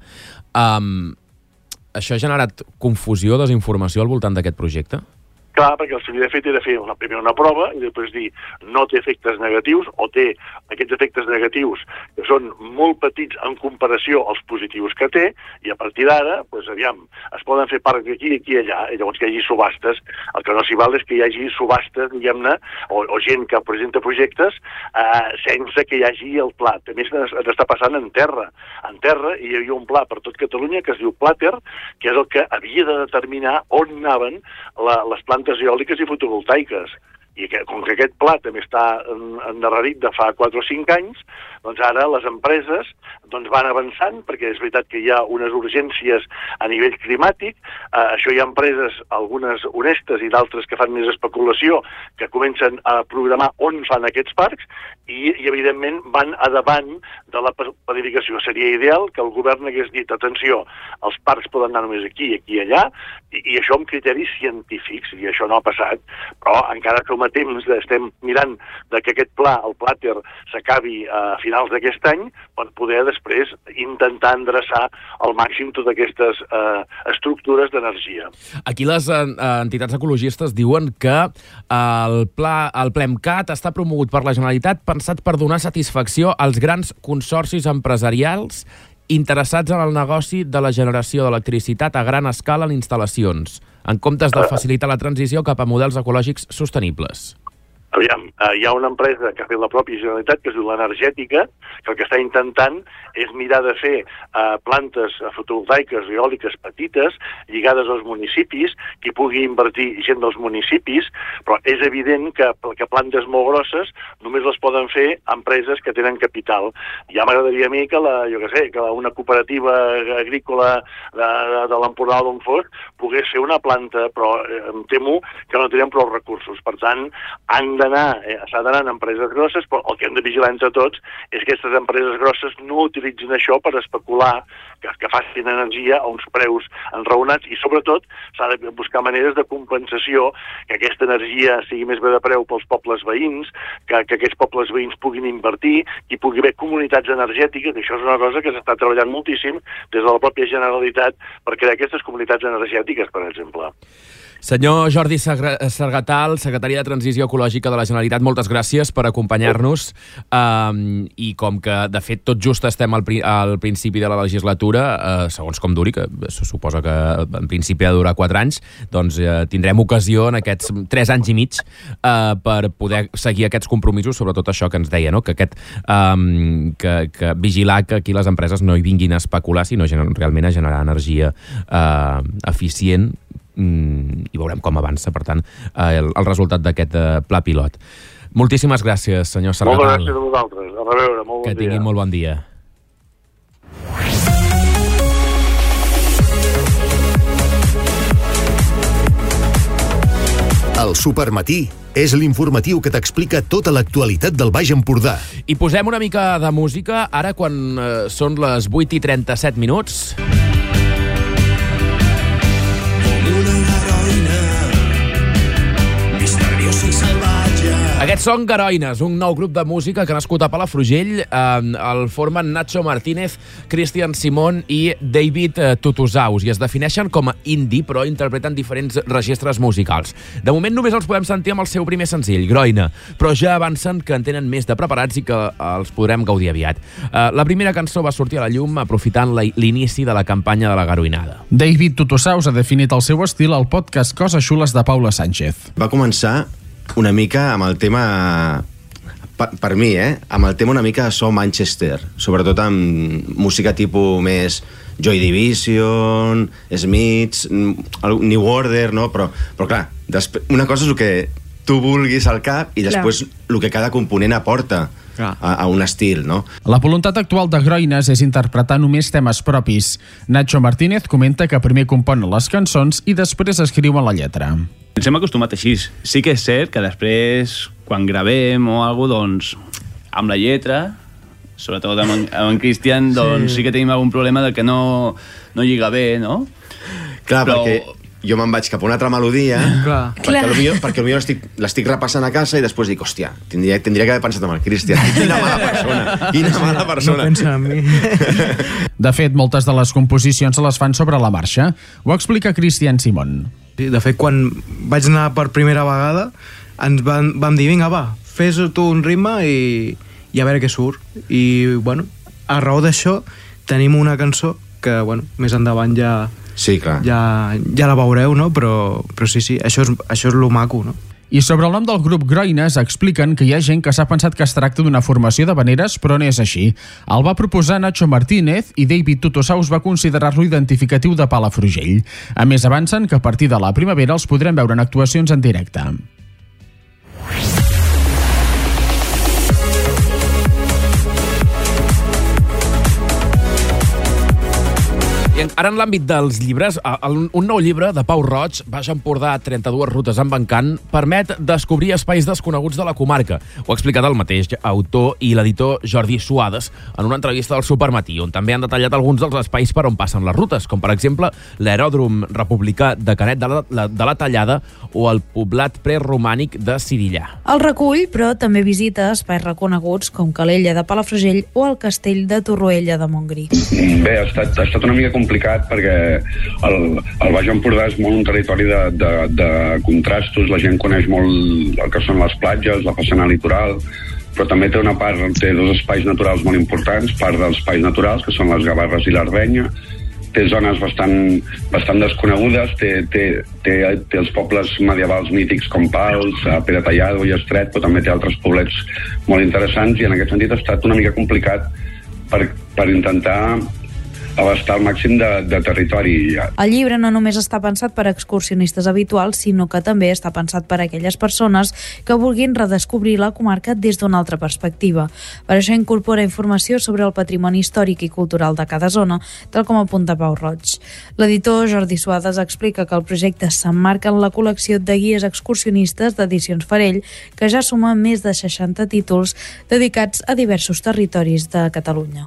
um, això ha generat confusió, desinformació al voltant d'aquest projecte? Clar, perquè el que havia fet era fer una, primer una prova i després dir no té efectes negatius o té aquests efectes negatius que són molt petits en comparació als positius que té, i a partir d'ara, doncs, aviam, es poden fer parcs aquí i aquí i allà, i llavors que hi hagi subhastes. El que no s'hi val és que hi hagi subhastes, diguem-ne, o, o gent que presenta projectes eh, sense que hi hagi el pla. A més, està passant en terra. En terra hi havia un pla per tot Catalunya que es diu Plater, que és el que havia de determinar on anaven la, les plantes eòliques i fotovoltaiques. I que, com que aquest pla també està endarrerit de fa quatre o cinc anys, doncs ara les empreses doncs van avançant, perquè és veritat que hi ha unes urgències a nivell climàtic. Eh, això hi ha empreses, algunes honestes i d'altres que fan més especulació, que comencen a programar on fan aquests parcs i, i evidentment, van a davant de la planificació. Seria ideal que el govern hagués dit, atenció, els parcs poden anar només aquí, aquí i allà, i, i això amb criteris científics, i això no ha passat, però encara som a temps estem mirant de que aquest pla, el Plater, s'acabi a finals d'aquest any per poder després intentar endreçar al màxim totes aquestes eh, estructures d'energia. Aquí les eh, entitats ecologistes diuen que el pla, el PLEMCAT està promogut per la Generalitat pensat per donar satisfacció als grans consorcis empresarials interessats en el negoci de la generació d'electricitat a gran escala en instal·lacions, en comptes de facilitar la transició cap a models ecològics sostenibles. Aviam, eh, hi ha una empresa que ha fet la pròpia Generalitat, que es diu l'Energètica, que el que està intentant és mirar de fer eh, plantes fotovoltaiques i eòliques petites, lligades als municipis, que hi pugui invertir gent dels municipis, però és evident que, que plantes molt grosses només les poden fer empreses que tenen capital. Ja m'agradaria a mi que, la, jo què sé, que una cooperativa agrícola de, de, de l'Empordà d'on fos pogués fer una planta, però eh, em temo que no tenen prou recursos. Per tant, han de d'anar eh, s'ha d'anar en empreses grosses, però el que hem de vigilar entre tots és que aquestes empreses grosses no utilitzin això per especular, que, que facin energia a uns preus enraonats, i sobretot s'ha de buscar maneres de compensació, que aquesta energia sigui més bé de preu pels pobles veïns, que, que aquests pobles veïns puguin invertir, que hi pugui haver comunitats energètiques, que això és una cosa que s'està treballant moltíssim des de la pròpia Generalitat per crear aquestes comunitats energètiques, per exemple. Senyor Jordi Sargatal, secretari de Transició Ecològica de la Generalitat, moltes gràcies per acompanyar-nos. Um, I com que, de fet, tot just estem al, pri al principi de la legislatura, uh, segons com duri, que se suposa que en principi ha de durar quatre anys, doncs uh, tindrem ocasió en aquests tres anys i mig uh, per poder seguir aquests compromisos, sobretot això que ens deia, no? que, aquest, um, que, que vigilar que aquí les empreses no hi vinguin a especular, sinó realment a generar energia uh, eficient, i veurem com avança, per tant, el, el resultat d'aquest uh, pla pilot. Moltíssimes gràcies, senyor Sargatal. Moltes gràcies a vosaltres. A reveure, molt bon dia. Que tinguin molt bon dia. El Supermatí és l'informatiu que t'explica tota l'actualitat del Baix Empordà. I posem una mica de música, ara quan uh, són les vuit i trenta-set minuts. Aquests són Garoines, un nou grup de música que ha nascut a Palafrugell. Eh, el formen Nacho Martínez, Cristian Simón i David eh, Tutusaus, i es defineixen com a indie, però interpreten diferents registres musicals. De moment només els podem sentir amb el seu primer senzill, Groina, però ja avancen que en tenen més de preparats i que els podrem gaudir aviat. Eh, la primera cançó va sortir a la llum aprofitant l'inici de la campanya de la Garoinada. David Tutusaus ha definit el seu estil al podcast Coses xules de Paula Sánchez. Va començar una mica amb el tema, per, per mi, eh? amb el tema una mica de so Manchester, sobretot amb música tipus més Joy Division, Smiths, New Order, no? Però, però clar, una cosa és el que tu vulguis al cap i després el que cada component aporta a, a un estil, no? La voluntat actual de Groines és interpretar només temes propis. Nacho Martínez comenta que primer componen les cançons i després escriuen la lletra. Ens hem acostumat així. Sí que és cert que després, quan gravem o alguna cosa, doncs, amb la lletra, sobretot amb en, amb en Cristian, doncs sí. sí que tenim algun problema de que no, no lliga bé, no? Clar, però... perquè jo me'n vaig cap a una altra melodia, perquè potser, perquè potser l'estic repassant a casa i després dic, hòstia, tindria, tindria que haver pensat en el Cristian. Quina mala persona, quina mala persona. No pensa en mi. De fet, moltes de les composicions se les fan sobre la marxa. Ho explica Cristian Simón. Sí, de fet, quan vaig anar per primera vegada, ens van, vam dir, vinga, va, fes tu un ritme i, i a veure què surt. I, bueno, a raó d'això, tenim una cançó que, bueno, més endavant ja... Sí, clar. Ja, ja la veureu, no? Però, però sí, sí, això és, això és lo maco, no? I sobre el nom del grup Groines expliquen que hi ha gent que s'ha pensat que es tracta d'una formació de veneres, però no és així. El va proposar Nacho Martínez i David Tutusaus va considerar-lo identificatiu de Palafrugell. A més, avancen que a partir de la primavera els podrem veure en actuacions en directe. I ara en l'àmbit dels llibres, un nou llibre de Pau Roig, Baix Empordà, trenta-dues rutes en Encant, permet descobrir espais desconeguts de la comarca. Ho ha explicat el mateix autor i l'editor Jordi Suades en una entrevista del Supermatí, on també han detallat alguns dels espais per on passen les rutes, com per exemple l'aeròdrom republicà de Canet de la, de la Tallada o el poblat preromànic de Sirillà. El recull, però, també visita espais reconeguts com Calella de Palafrugell o el castell de Torroella de Montgrí. Bé, ha estat, ha estat una mica complicat perquè el, el Baix Empordà és molt un territori de, de, de contrastos, la gent coneix molt el que són les platges, la façana litoral, però també té una part, té dos espais naturals molt importants, part dels espais naturals, que són les Gavarres i l'Ardenya, té zones bastant, bastant desconegudes, té, té, té, té els pobles medievals mítics com Pals, Pere Tallado i Estret, però també té altres poblets molt interessants, i en aquest sentit ha estat una mica complicat per, per intentar abastar el màxim de, de territori. El llibre no només està pensat per a excursionistes habituals, sinó que també està pensat per a aquelles persones que vulguin redescobrir la comarca des d'una altra perspectiva. Per això incorpora informació sobre el patrimoni històric i cultural de cada zona, tal com apunta Pau Roig. L'editor Jordi Suades explica que el projecte s'emmarca en la col·lecció de guies excursionistes d'Edicions Farell, que ja suma més de seixanta títols dedicats a diversos territoris de Catalunya.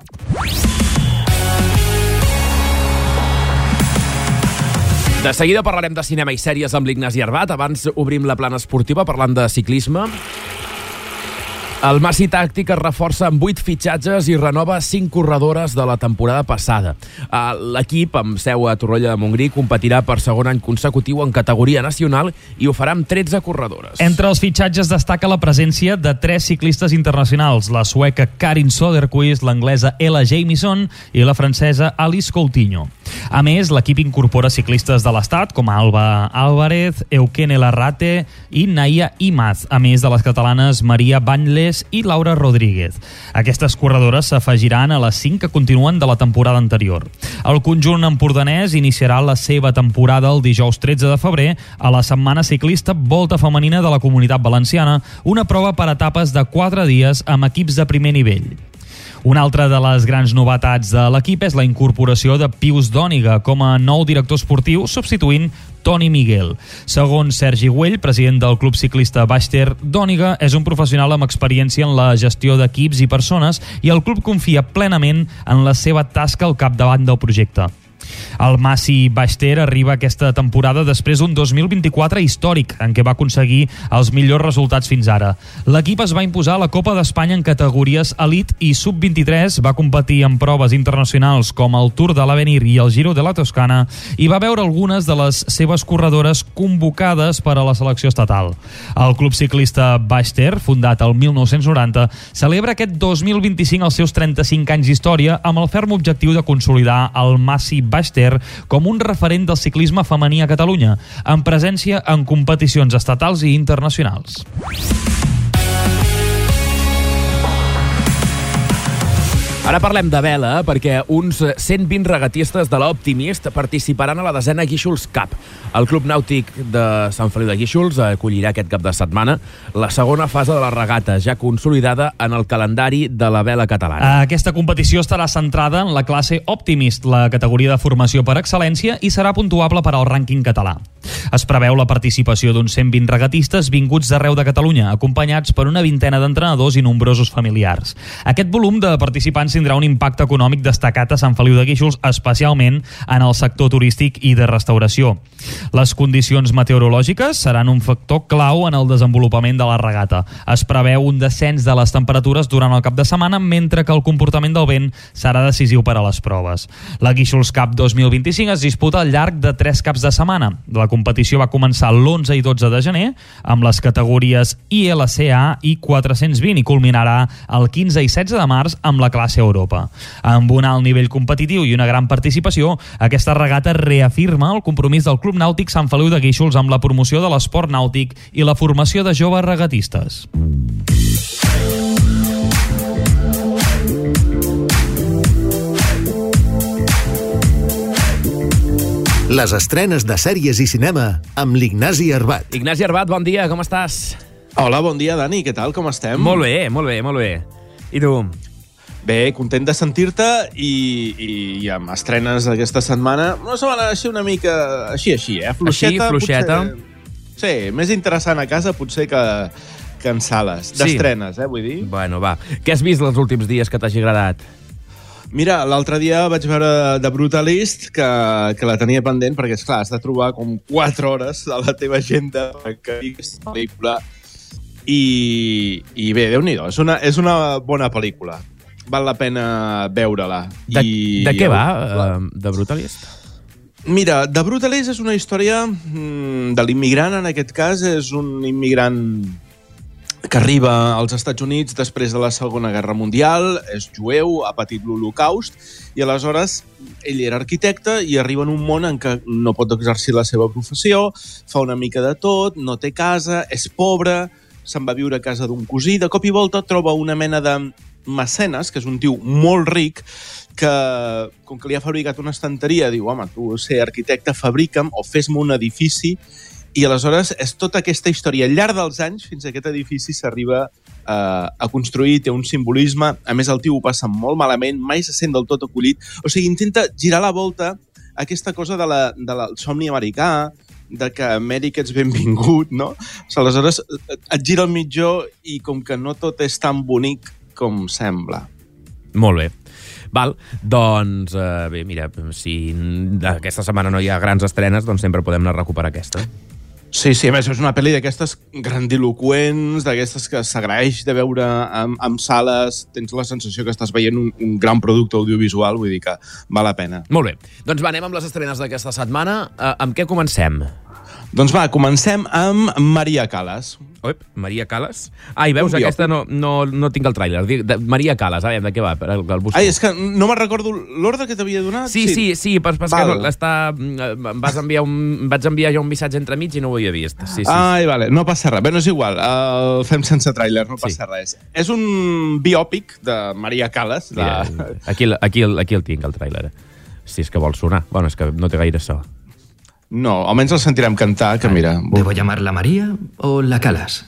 De seguida parlarem de cinema i sèries amb l'Ignasi Arbat. Abans obrim la plana esportiva parlant de ciclisme. El Massi Tàctic es reforça amb vuit fitxatges i renova cinc corredores de la temporada passada. L'equip, amb seu a Torroella de Montgrí, competirà per segon any consecutiu en categoria nacional i ho farà amb tretze corredores. Entre els fitxatges destaca la presència de tres ciclistes internacionals, la sueca Karin Soderquist, l'anglesa Ella Jamieson i la francesa Alice Coutinho. A més, l'equip incorpora ciclistes de l'estat com Alba Álvarez, Eukene Larrate i Naya Imaz, a més de les catalanes Maria Banles i Laura Rodríguez. Aquestes corredores s'afegiran a les cinc que continuen de la temporada anterior. El conjunt empordanès iniciarà la seva temporada el dijous tretze de febrer a la setmana ciclista Volta Femenina de la Comunitat Valenciana, una prova per etapes de quatre dies amb equips de primer nivell. Una altra de les grans novetats de l'equip és la incorporació de Pius Dòniga com a nou director esportiu, substituint Toni Miguel. Segons Sergi Güell, president del club ciclista Baix Ter, Dòniga és un professional amb experiència en la gestió d'equips i persones i el club confia plenament en la seva tasca al capdavant del projecte. El Massi Baix Ter arriba aquesta temporada després d'un dos mil vint-i-quatre històric en què va aconseguir els millors resultats fins ara. L'equip es va imposar a la Copa d'Espanya en categories Elite i sub vint-i-tres, va competir en proves internacionals com el Tour de l'Avenir i el Giro de la Toscana i va veure algunes de les seves corredores convocades per a la selecció estatal. El club ciclista Baix Ter, fundat el mil nou-cents noranta, celebra aquest dos mil vint-i-cinc els seus trenta-cinc anys d'història amb el ferm objectiu de consolidar el Massi Baix Ter com un referent del ciclisme femení a Catalunya, amb presència en competicions estatals i internacionals. Ara parlem de vela, perquè uns cent vint regatistes de l'Optimist participaran a la desena Guíxols Cup. El Club Nàutic de Sant Feliu de Guíxols acollirà aquest cap de setmana la segona fase de la regata, ja consolidada en el calendari de la vela catalana. Aquesta competició estarà centrada en la classe Optimist, la categoria de formació per excel·lència, i serà puntuable per al rànquing català. Es preveu la participació d'uns cent vint regatistes vinguts d'arreu de Catalunya, acompanyats per una vintena d'entrenadors i nombrosos familiars. Aquest volum de participants tindrà un impacte econòmic destacat a Sant Feliu de Guíxols, especialment en el sector turístic i de restauració. Les condicions meteorològiques seran un factor clau en el desenvolupament de la regata. Es preveu un descens de les temperatures durant el cap de setmana, mentre que el comportament del vent serà decisiu per a les proves. La Guíxols Cup dos mil vint-i-cinc es disputa al llarg de tres caps de setmana. La competició va començar l'onze i dotze de gener amb les categories I L C A i quatre-cents vint i culminarà el quinze i setze de març amb la classe Europa. Amb un alt nivell competitiu i una gran participació, aquesta regata reafirma el compromís del Club Nàutic Sant Feliu de Guíxols amb la promoció de l'esport nàutic i la formació de joves regatistes. Les estrenes de sèries i cinema amb l'Ignasi Arbat. Ignasi Arbat, bon dia, com estàs? Hola, bon dia, Dani, què tal, com estem? Molt bé, molt bé, molt bé. I tu? Bé, content de sentir-te i, i, i amb estrenes aquesta setmana. Una setmana així una mica així, així, eh? Fluixeta, així, fluixeta. Potser, sí, més interessant a casa potser que, que en sales. D'estrenes, eh, vull dir. Bueno, va. Què has vist els últims dies que t'hagi agradat? Mira, l'altre dia vaig veure The Brutalist, que, que la tenia pendent, perquè, esclar, has de trobar com quatre hores a la teva agenda perquè aquesta pel·lícula. I, i bé, Déu-n'hi-do, és una, és una bona pel·lícula. Val la pena veure-la. De, I, de què i, va, uh, The Brutalist? Mira, The Brutalist és una història mm, de l'immigrant, en aquest cas. És un immigrant que arriba als Estats Units després de la Segona Guerra Mundial, és jueu, ha patit l'Holocaust, i aleshores ell era arquitecte i arriba en un món en què no pot exercir la seva professió, fa una mica de tot, no té casa, és pobre, se'n va viure a casa d'un cosí, de cop i volta troba una mena de mecenes, que és un tio molt ric, que, com que li ha fabricat una estanteria, diu, home, tu ser arquitecte, fabrica'm o fes-me un edifici, i aleshores és tota aquesta història. Al llarg dels anys, fins a aquest edifici s'arriba eh, a construir, té un simbolisme, a més el tio ho passa molt malament, mai se sent del tot acollit, o sigui, intenta girar la volta a aquesta cosa de la, de la, el somni americà, de que a Amèrica ets benvingut, no? O sigui, aleshores et gira el mitjó i com que no tot és tan bonic com sembla. Molt bé. Val, doncs, eh, bé, mira, si aquesta setmana no hi ha grans estrenes, doncs sempre podem anar a recuperar aquesta. Sí, sí, a més, és una pel·li d'aquestes grandiloquents, d'aquestes que s'agraeix de veure en, en sales, tens la sensació que estàs veient un, un gran producte audiovisual, vull dir que val la pena. Molt bé. Doncs va, anem amb les estrenes d'aquesta setmana. Eh, amb què comencem? Doncs va, comencem amb Maria Callas. Oi, Maria Callas? Ai, veus, aquesta no, no, no tinc el tràiler. Maria Callas, a veure, de què va? El, el busco. Ai, és que no me'n recordo l'ordre que t'havia donat. Sí, sí, sí, però és que no, està, em, vas enviar un, em vaig enviar jo un missatge entremig i no ho havia vist. Sí, sí. Ai, vale, no passa res. Bé, no és igual, el fem sense tràiler, no passa sí. res. És un biòpic de Maria Callas. La... Mira, aquí, aquí, el, aquí el tinc, el tràiler. Si és que vol sonar. Bueno, és que no té gaire so. No, almenys el sentirem cantar, que mira... ¿Debo llamarla María o la Callas?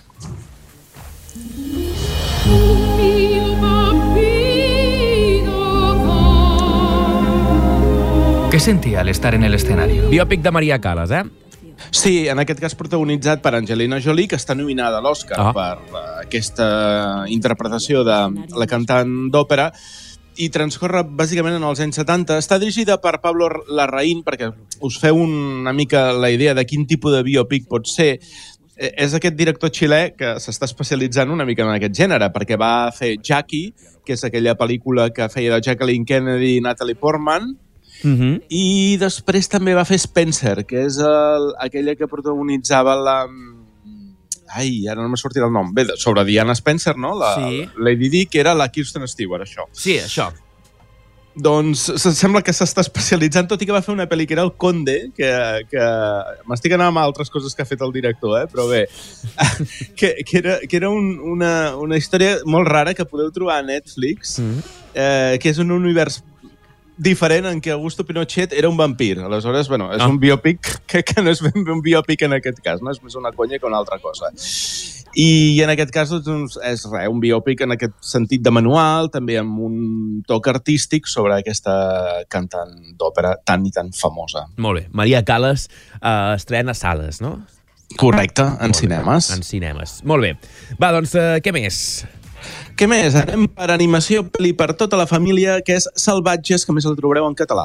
¿Qué sentía al estar en el escenario? Biòpic de Maria Callas, eh? Sí, en aquest cas protagonitzat per Angelina Jolie, que està nominada a l'Oscar ah. per uh, aquesta interpretació de la cantant d'òpera, i transcorre bàsicament en els anys setanta. Està dirigida per Pablo Larraín, perquè us feu una mica la idea de quin tipus de biopic pot ser. És aquest director xilè que s'està especialitzant una mica en aquest gènere, perquè va fer Jackie, que és aquella pel·lícula que feia de Jacqueline Kennedy i Natalie Portman, uh-huh. i després també va fer Spencer, que és el, aquella que protagonitzava la... Ai, ara no m'ha sortit el nom. Bé, sobre Diana Spencer, no? La sí. Lady Di, que era la Kirsten Stewart, això. Sí, això. Doncs sembla que s'està especialitzant, tot i que va fer una pel·li que era El Conde, que, que m'estic anant amb altres coses que ha fet el director, eh? Però bé, que, que era, que era un, una, una història molt rara que podeu trobar a Netflix, mm. eh, que és un univers diferent en què Augusto Pinochet era un vampir. Aleshores, bueno, és ah. un biòpic que, que no és ben bé un biòpic en aquest cas, no? És més una conya que una altra cosa. I en aquest cas doncs, és res, un biòpic en aquest sentit de manual, també amb un toc artístic sobre aquesta cantant d'òpera tan i tan famosa. Molt bé. Maria Callas eh, estrena sales, no? Correcte, en Molt cinemes. Bé. En cinemes. Molt bé. Va, doncs, eh, què més? Què més? Anem per animació, pel·li per tota la família, que és Salvatges, que més el trobareu en català.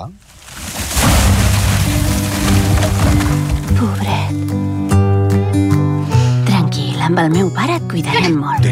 Pobret. Tranquil, amb el meu pare et cuidarem molt.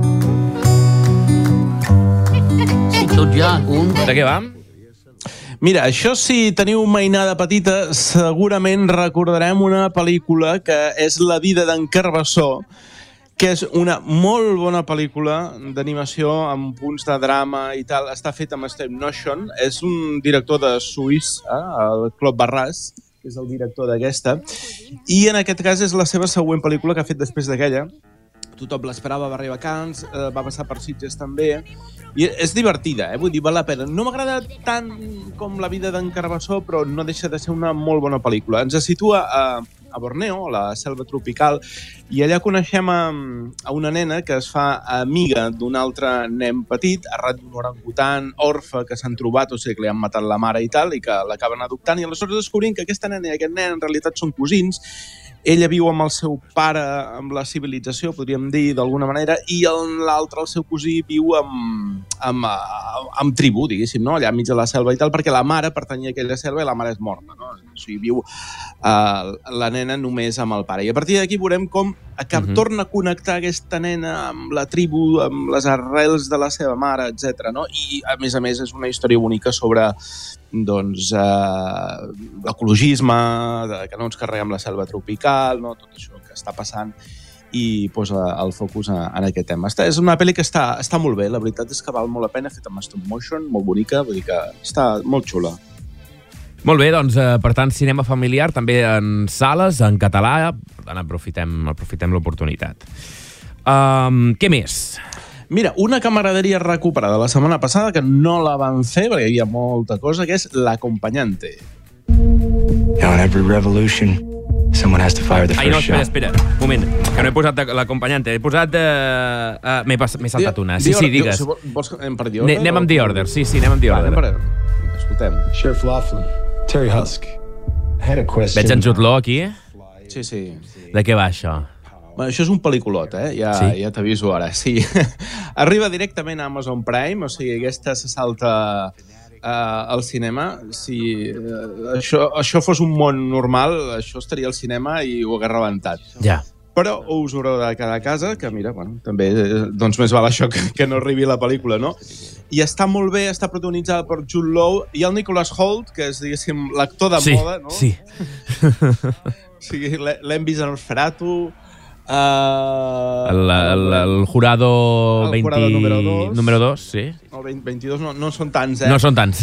Si tot ja, un... De què va? Mira, això si teniu mainada petita, segurament recordarem una pel·lícula que és La vida d'en Carbassó, que és una molt bona pel·lícula d'animació amb punts de drama i tal. Està feta amb Steve Notion. És un director de Suïssa, eh, el Claude Barras, que és el director d'aquesta. I en aquest cas és la seva següent pel·lícula que ha fet després d'aquella. Tothom l'esperava, va arribar a Cannes, eh, va passar per Sitges també. I és divertida, eh? Vull dir, val la pena. No m'agrada tant com La vida d'en Carbassó, però no deixa de ser una molt bona pel·lícula. Ens situa a... a Borneo, a la selva tropical, i allà coneixem a, a una nena que es fa amiga d'un altre nen petit, arran d'un orangutan orfe que s'han trobat, o sigui que li han matat la mare i tal, i que l'acaben adoptant, i aleshores descobrim que aquesta nena i aquest nen en realitat són cosins. Ella viu amb el seu pare, amb la civilització, podríem dir, d'alguna manera, i l'altre, el seu cosí, viu amb, amb, amb tribu, diguéssim, no? Allà enmig de la selva i tal, perquè la mare pertanyia a aquella selva i la mare és morta, no? O sigui, viu uh, la nena només amb el pare. I a partir d'aquí veurem com que uh-huh. torna a connectar aquesta nena amb la tribu, amb les arrels de la seva mare, etcètera, no? I, a més a més, és una història bonica sobre doncs, eh, l'ecologisme, que no ens carreguem la selva tropical, no? Tot això que està passant, i posa el focus en aquest tema. Està, és una pel·li que està, està molt bé, la veritat és que val molt la pena, feta amb stop motion, molt bonica, vull dir que està molt xula. Molt bé, doncs, eh, per tant, cinema familiar, també en sales, en català, per tant, aprofitem, aprofitem l'oportunitat. Um, què més? Mira, una camaraderia recuperada la setmana passada que no la van fer perquè hi havia molta cosa, que és L'Acompañante. Now, in every revolution, someone has to fire the first Ai, no, espera, shot. espera, un moment, que no he posat L'Acompañante, he posat... Uh, uh, M'he pas- m'he saltat una. Sí, sí, digues. Diu, si vols que anem per The Ne- Order? Anem amb The Order, sí, sí, anem amb The Order. Vale, escoltem. Sheriff Laughlin, Terry Husk, I had a question. Veig en Jude Law aquí. Sí, sí. De què va això? Bueno, això és un pel·liculot, eh? Ja, Sí? ja t'aviso ara. Sí. Arriba directament a Amazon Prime, o sigui, aquesta se salta uh, al cinema. Si uh, això, això fos un món normal, això estaria al cinema i ho hagués rebentat. Ja. Però us haureu de quedar a casa, que mira, bueno, també, eh, doncs més val això que, que no arribi la pel·lícula, no? I està molt bé, està protagonitzada per Jude Law i el Nicholas Hoult, que és, diguéssim, l'actor de Sí, moda, no? sí. O sigui, l'he- l'hem vist en Nosferatu, uh, El, el, el jurado, El veinte... jurado número dos. Número dos, sí. el vint, vint-i-dos no, no són tants, eh? No són tants.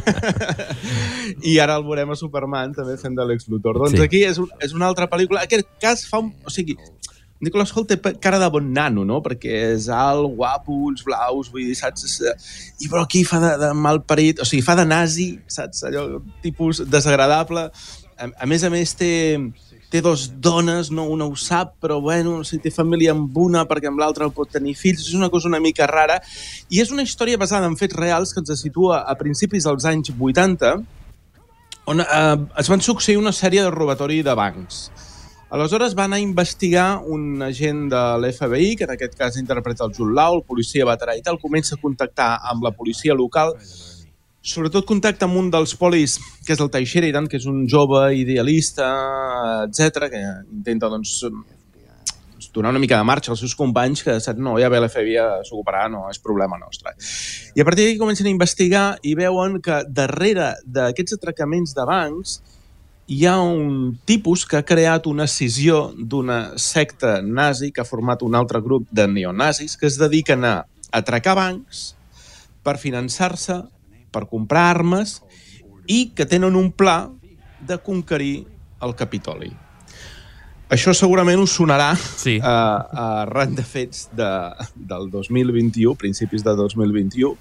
I ara el veurem a Superman també fent de Lex Luthor. Doncs Sí. aquí és, un, és una altra pel·lícula. En aquest cas fa un... O sigui, Nicholas Hoult té pe- cara de bon nano, no? Perquè és alt, guapo, ulls blaus, vull dir, saps? I però aquí fa de, de malparit, o sigui, fa de nazi, saps? Allò, tipus desagradable. A, a més a més té, té dos dones, no? Una ho sap, però bueno, o sigui, té família amb una perquè amb l'altra no pot tenir fills. És una cosa una mica rara. I és una història basada en fets reals que ens situa a principis dels anys vuitanta, on eh, es van succeir una sèrie de robatori de bancs. Aleshores va anar a investigar un agent de l'F B I, que en aquest cas interpreta el Jude Law, el policia veterà i tal, comença a contactar amb la policia local, sobretot contacta amb un dels polis, que és el Ty Sheridan, que és un jove idealista, etcètera, que intenta, doncs, donar una mica de marxa als seus companys, que saps, no, ja ve l'F B I a s'ocuparà, no és problema nostre. I a partir d'aquí comencen a investigar i veuen que darrere d'aquests atracaments de bancs hi ha un tipus que ha creat una escissió d'una secta nazi que ha format un altre grup de neonazis que es dediquen a atracar bancs per finançar-se, per comprar armes i que tenen un pla de conquerir el Capitoli. Això segurament us sonarà sí. a, arran de fets de, del dos mil vint-i-u, principis de dos mil vint-i-u,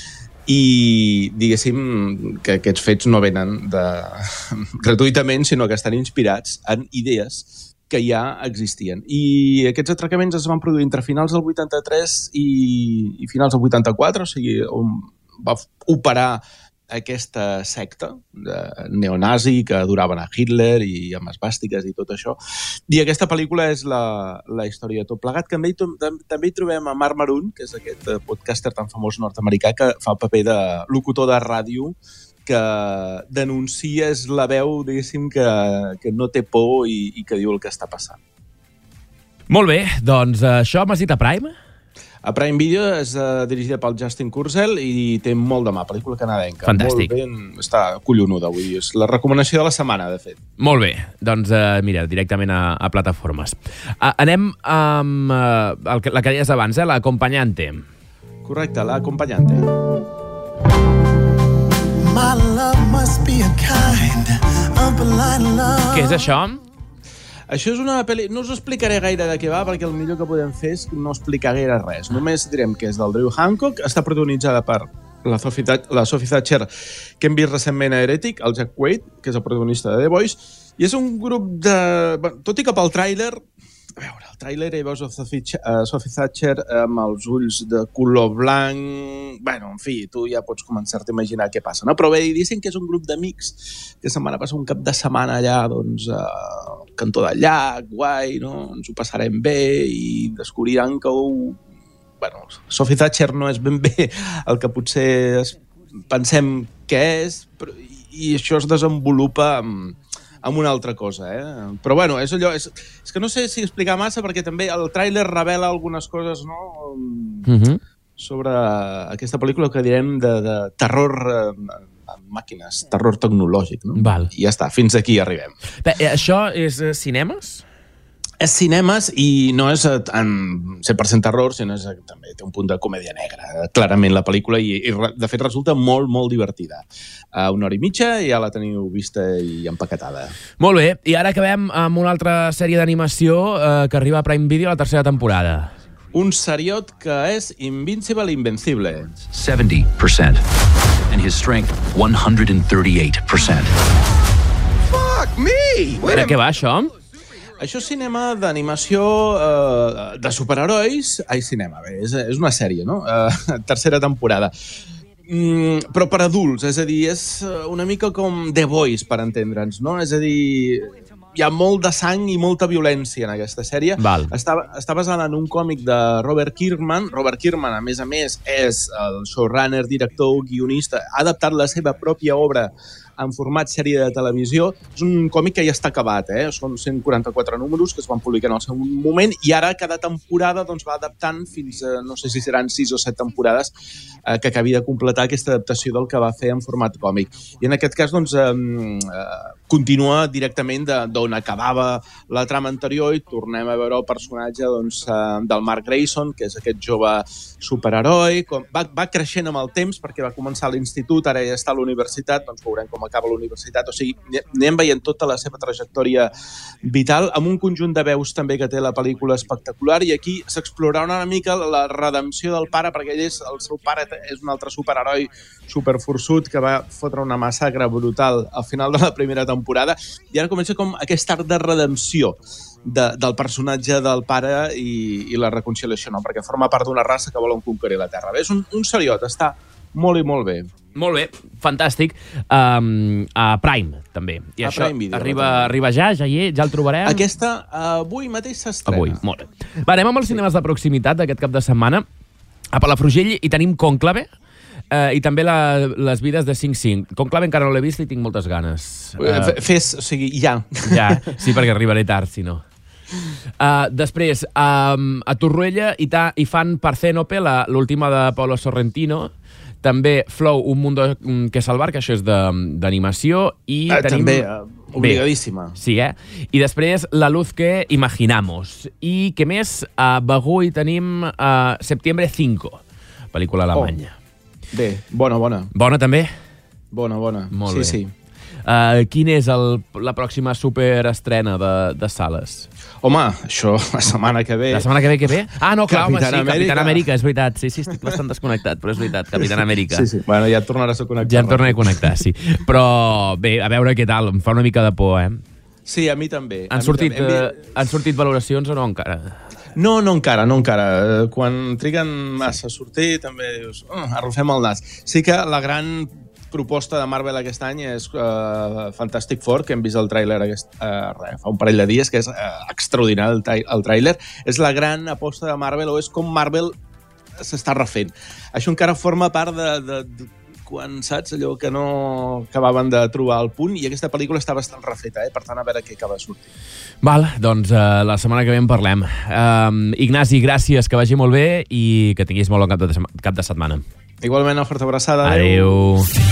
i diguéssim que aquests fets no venen de... gratuïtament, sinó que estan inspirats en idees que ja existien. I aquests atracaments es van produir entre finals del vuitanta-tres i, i finals del vuitanta-quatre, o sigui, on va operar aquesta secta de neonazi que duraven a Hitler i amb esbàstiques i tot això. I aquesta pel·lícula és la, la història de tot plegat, que també, també hi trobem a Marc Maron, que és aquest podcaster tan famós nord-americà que fa el paper de locutor de ràdio, que denuncia, és la veu, diguéssim, que, que no té por i, i que diu el que està passant. Molt bé, doncs això m'has dit a Prime? A Prime Video és uh, dirigida pel Justin Kurzel i té molt de mà, pel·lícula canadenca. Fantàstic. Molt ben, està collonuda, vull dir, és la recomanació de la setmana, de fet. Molt bé, doncs uh, mira, directament a, a plataformes. Uh, anem amb uh, el, que- la que deies abans, eh, l'Acompañante. Correcte, l'Acompañante. My love must be a kind of blind love. Què és això? Això és una pel·li... No us explicaré gaire de què va, perquè el millor que podem fer és no explicar gaire res. Només direm que és del Drew Hancock, està protagonitzada per la Sophie, Tat- la Sophie Thatcher, que hem vist recentment a Heretic, el Jack Quaid, que és el protagonista de The Boys, i és un grup de... Bueno, tot i que pel tràiler... A veure, el tràiler hi veus a Sophie, uh, Sophie Thatcher amb els ulls de color blanc... Bueno, en fi, tu ja pots començar-te a imaginar què passa, no? Però bé, dicen que és un grup d'amics que se'n van a passar un cap de setmana allà, doncs, al cantó del llac, guai, no? Ens ho passarem bé i descobriran que ho... Bueno, Sophie Thatcher no és ben bé el que potser es... pensem que és, però... i això es desenvolupa amb amb una altra cosa, eh? Però bueno, és allò... És, és que no sé si explicar massa, perquè també el tràiler revela algunes coses, no?, Uh-huh. sobre aquesta pel·lícula que direm de, de terror amb màquines, terror tecnològic, no? Val. I ja està, fins aquí arribem. Bé, eh, això és eh, cinemes? És cinemes i no és en cent per cent terror, sinó és, també té un punt de comèdia negra, clarament, la pel·lícula, i, i de fet resulta molt, molt divertida. A una hora i mitja ja la teniu vista i empaquetada. Molt bé, i ara acabem amb una altra sèrie d'animació eh, que arriba a Prime Video a la tercera temporada. un seriot que és invincible i invencible. seventy percent. And his strength, one hundred thirty-eight percent. Fuck me! De què va, això? Això és cinema d'animació eh, de superherois. Ai, cinema, bé, és, és una sèrie, no? Eh, tercera temporada. Mm, però per adults, és a dir, és una mica com The Boys, per entendre'ns, no? És a dir, hi ha molt de sang i molta violència en aquesta sèrie. Val. Està, està basada en un còmic de Robert Kirkman. Robert Kirkman, a més a més, és el showrunner, director, guionista. Ha adaptat la seva pròpia obra en format sèrie de televisió. És un còmic que ja està acabat, eh? Són cent quaranta-quatre números que es van publicar en el seu moment i ara cada temporada doncs, va adaptant fins a, no sé si seran sis o set temporades eh, que acabi de completar aquesta adaptació del que va fer en format còmic. I en aquest cas, doncs, eh, eh, continua directament d'on acabava la trama anterior i tornem a veure el personatge doncs, eh, del Mark Grayson, que és aquest jove superheroi. Com, va, va creixent amb el temps perquè va començar a l'institut, ara ja està a la universitat, doncs veurem com acaba la universitat. O sigui, anem veient tota la seva trajectòria vital, amb un conjunt de veus també que té la pel·lícula espectacular, i aquí s'explorarà una mica la redempció del pare, perquè ell és, el seu pare és un altre superheroi superforçut que va fotre una massacre brutal al final de la primera temporada, i ara comença com aquest art de redempció de, del personatge del pare i, i la reconciliació, no? Perquè forma part d'una raça que volen conquerir la Terra. Bé, és un, un seriot, està molt i molt bé. Molt bé, fantàstic. Um, a Prime, també. I a això Prime Video. Arriba, arriba ja, ja, hi, ja el trobarem? Aquesta avui mateix s'estrena. Avui, molt bé. Va, anem amb els cinemes de proximitat d'aquest cap de setmana. A Palafrugell hi tenim Cònclave, eh, i també la, les vides de cinc cinc. Cònclave encara no l'he vist i tinc moltes ganes. Uh, Fes, o sigui, ja. Ja, sí, perquè arribaré tard, si no. Uh, després, um, a Torroella hi, ta, hi fan Parcénope, l'última de Paolo Sorrentino. També Flow, un mundo que salvar, que això és d'animació. I ah, tenim... També, uh, obligadíssima. Bé, sí, eh? I després La luz que imaginamos. I què més? A Begú hi tenim uh, Septiembre cinco, pel·lícula alemanya. Oh. Bé, bona, bona. Bona, també? Bona, bona. Molt sí, bé. Sí. Uh, quin és el, la pròxima superestrena de, de sales? Home, això la setmana que ve... La setmana que ve, que ve? Ah, no, clar, home, sí, Amèrica. Capitán Amèrica, és veritat. Sí, sí, estic bastant desconnectat, però és veritat, Capitán Amèrica. Sí, sí, bueno, ja et tornaràs a connectar. Ja em tornaré a connectar, sí. Però, bé, a veure què tal, em fa una mica de por, eh? Sí, a mi també. Han, sortit, també. Uh, han sortit valoracions o no encara? No, no encara, no encara. Quan triguen massa a sortir, també dius, oh, arrufem el nas. Sí que la gran proposta de Marvel aquest any és uh, Fantastic Four, que hem vist el tràiler aquest, uh, fa un parell de dies, que és uh, extraordinari el, el tràiler. És la gran aposta de Marvel, o és com Marvel s'està refent. Això encara forma part de, de, de quan, saps, allò que no acabaven de trobar el punt, i aquesta pel·lícula està bastant refeta, eh? Per tant, a veure què acaba de sortir. Val, doncs uh, la setmana que ve en parlem. Um, Ignasi, gràcies, que vagi molt bé i que tinguis molt bon cap de, cap de setmana. Igualment, una forta abraçada. Adéu. Adéu.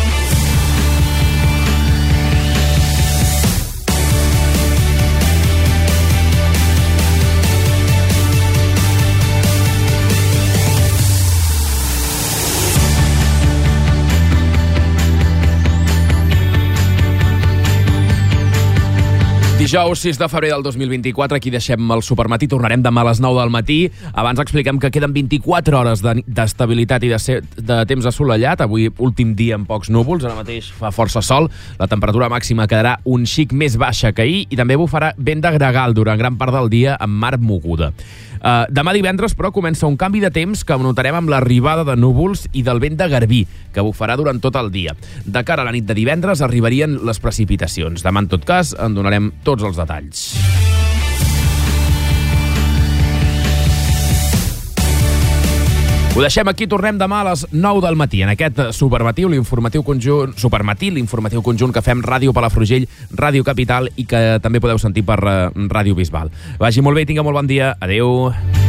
Dijous sis de febrer del dos mil vint-i-quatre, aquí deixem el Supermatí, tornarem demà a les nou del matí. Abans expliquem que queden vint-i-quatre hores d'estabilitat i de, ser, de temps assolellat. Avui últim dia amb pocs núvols, ara mateix fa força sol. La temperatura màxima quedarà un xic més baixa que ahir i també bufarà vent de gregal durant gran part del dia amb mar moguda. Uh, demà divendres, però, comença un canvi de temps que notarem amb l'arribada de núvols i del vent de garbí, que bufarà durant tot el dia. De cara a la nit de divendres arribarien les precipitacions. Demà, en tot cas, en donarem tots els detalls. Ho deixem aquí, tornem demà a les nou del matí, en aquest Supermatí, l'informatiu conjunt, Supermatí, l'informatiu conjunt que fem Ràdio Palafrugell, Ràdio Capital i que també podeu sentir per Ràdio Bisbal. Vagi molt bé i tinga molt bon dia. Adéu.